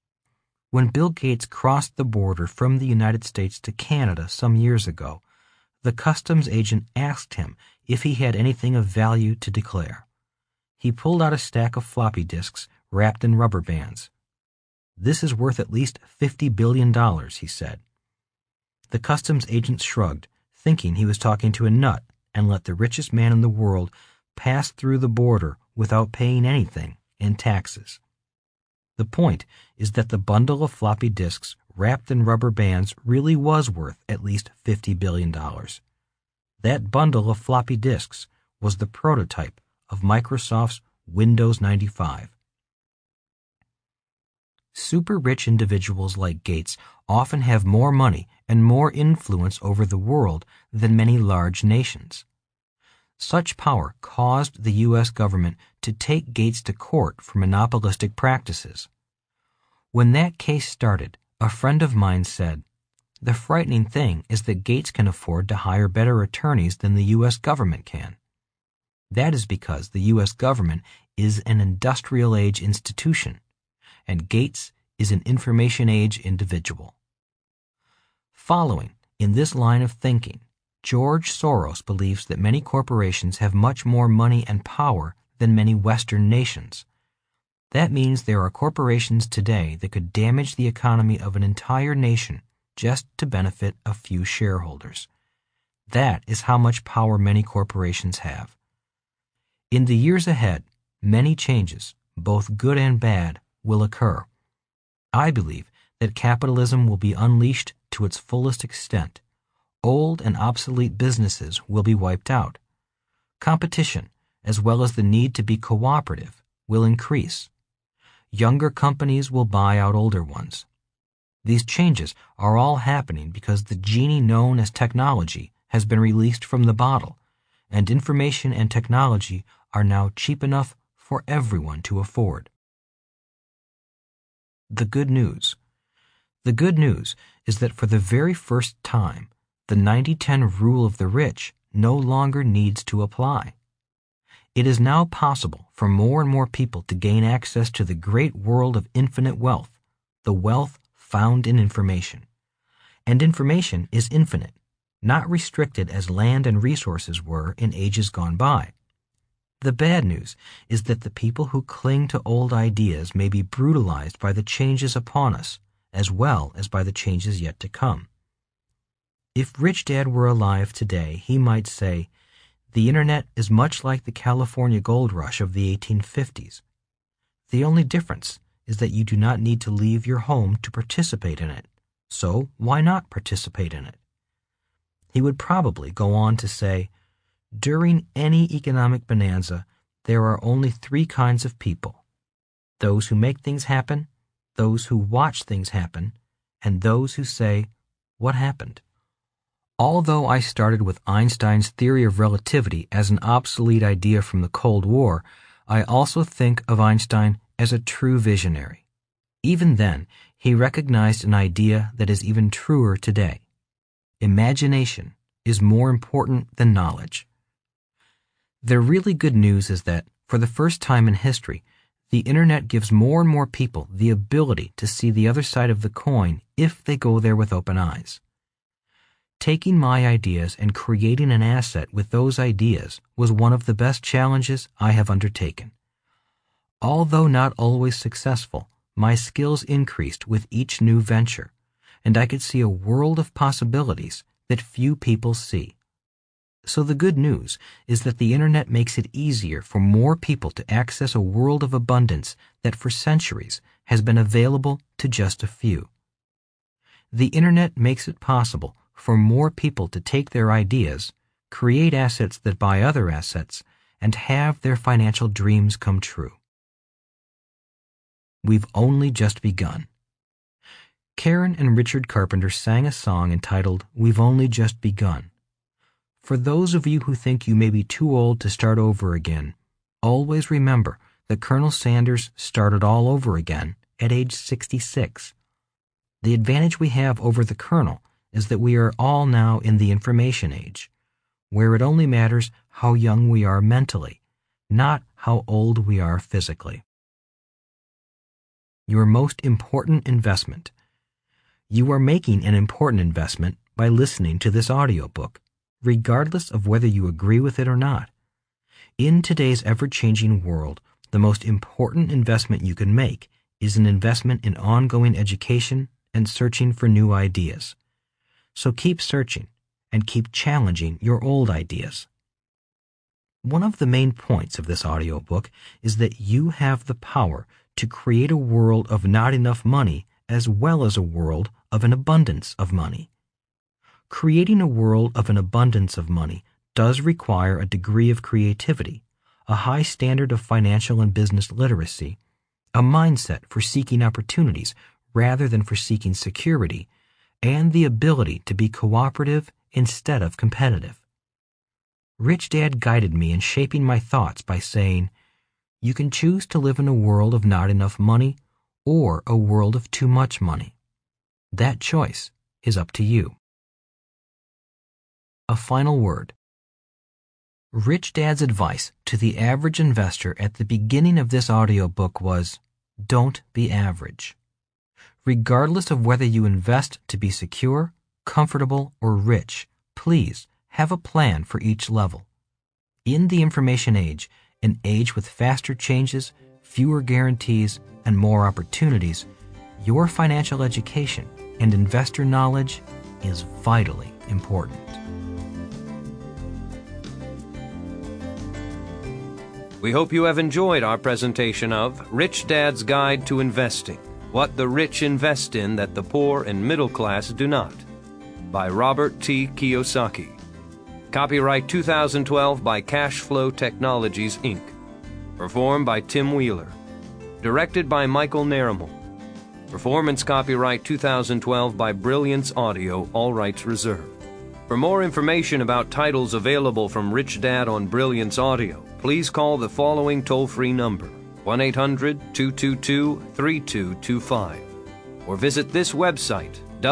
When Bill Gates crossed the border from the United States to Canada some years ago, The customs agent asked him if he had anything of value to declare. He pulled out a stack of floppy disks wrapped in rubber bands. "This is worth at least $50 billion, he said. The customs agent shrugged, thinking he was talking to a nut, and let the richest man in the world pass through the border without paying anything in taxes. The point is that the bundle of floppy disks wrapped in rubber bands really was worth at least $50 billion. That bundle of floppy disks was the prototype of Microsoft's Windows 95. Super-rich individuals like Gates often have more money and more influence over the world than many large nations. Such power caused the U.S. government to take Gates to court for monopolistic practices. When that case started, a friend of mine said, "The frightening thing is that Gates can afford to hire better attorneys than the U.S. government can. That is because the U.S. government is an industrial age institution, and Gates is an information age individual." Following in this line of thinking, George Soros believes that many corporations have much more money and power than many Western nations. That means there are corporations today that could damage the economy of an entire nation just to benefit a few shareholders. That is how much power many corporations have. In the years ahead, many changes, both good and bad, will occur. I believe that capitalism will be unleashed to its fullest extent. Old and obsolete businesses will be wiped out. Competition, as well as the need to be cooperative, will increase. Younger companies will buy out older ones. These changes are all happening because the genie known as technology has been released from the bottle, and information and technology are now cheap enough for everyone to afford. The good news. The good news is that for the very first time, the 90-10 rule of the rich no longer needs to apply. It is now possible for more and more people to gain access to the great world of infinite wealth, the wealth found in information. And information is infinite, not restricted as land and resources were in ages gone by. The bad news is that the people who cling to old ideas may be brutalized by the changes upon us, as well as by the changes yet to come. If Rich Dad were alive today, he might say, "The Internet is much like the California gold rush of the 1850s. The only difference is that you do not need to leave your home to participate in it, so why not participate in it?" He would probably go on to say, "During any economic bonanza, there are only three kinds of people: those who make things happen, those who watch things happen, and those who say, 'What happened?'" Although I started with Einstein's theory of relativity as an obsolete idea from the Cold War, I also think of Einstein as a true visionary. Even then, he recognized an idea that is even truer today. Imagination is more important than knowledge. The really good news is that, for the first time in history, the Internet gives more and more people the ability to see the other side of the coin if they go there with open eyes. Taking my ideas and creating an asset with those ideas was one of the best challenges I have undertaken. Although not always successful, my skills increased with each new venture, and I could see a world of possibilities that few people see. So the good news is that the Internet makes it easier for more people to access a world of abundance that for centuries has been available to just a few. The Internet makes it possible for more people to take their ideas, create assets that buy other assets, and have their financial dreams come true. We've only just begun. Karen and Richard Carpenter sang a song entitled "We've Only Just Begun." For those of you who think you may be too old to start over again, always remember that Colonel Sanders started all over again at age 66. The advantage we have over the Colonel is that we are all now in the information age, where it only matters how young we are mentally, not how old we are physically. Your most important investment. You are making an important investment by listening to this audiobook. regardless of whether you agree with it or not. In today's ever-changing world, the most important investment you can make is an investment in ongoing education and searching for new ideas. So keep searching and keep challenging your old ideas. One of the main points of this audiobook is that you have the power to create a world of not enough money as well as a world of an abundance of money. Creating a world of an abundance of money does require a degree of creativity, a high standard of financial and business literacy, a mindset for seeking opportunities rather than for seeking security, and the ability to be cooperative instead of competitive. Rich Dad guided me in shaping my thoughts by saying, you can choose to live in a world of not enough money or a world of too much money. That choice is up to you. A final word. Rich Dad's advice to the average investor at the beginning of this audiobook was, don't be average. Regardless of whether you invest to be secure, comfortable, or rich, please have a plan for each level. In the information age, an age with faster changes, fewer guarantees, and more opportunities, your financial education and investor knowledge is vitally important. We hope you have enjoyed our presentation of Rich Dad's Guide to Investing, What the Rich Invest in That the Poor and Middle Class Do Not, by Robert T. Kiyosaki. Copyright 2012 by Cashflow Technologies, Inc. Performed by Tim Wheeler. Directed by Michael Narimel. Performance copyright 2012 by Brilliance Audio, all rights reserved. For more information about titles available from Rich Dad on Brilliance Audio, please call the following toll-free number, 1-800-222-3225, or visit this website,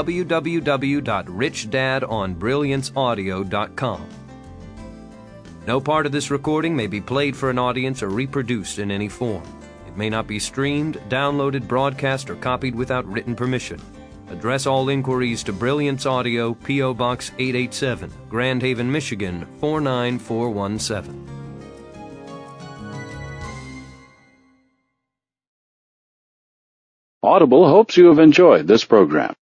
www.richdadonbrillianceaudio.com. No part of this recording may be played for an audience or reproduced in any form. It may not be streamed, downloaded, broadcast, or copied without written permission. Address all inquiries to Brilliance Audio, P.O. Box 887, Grand Haven, Michigan 49417. Audible hopes you have enjoyed this program.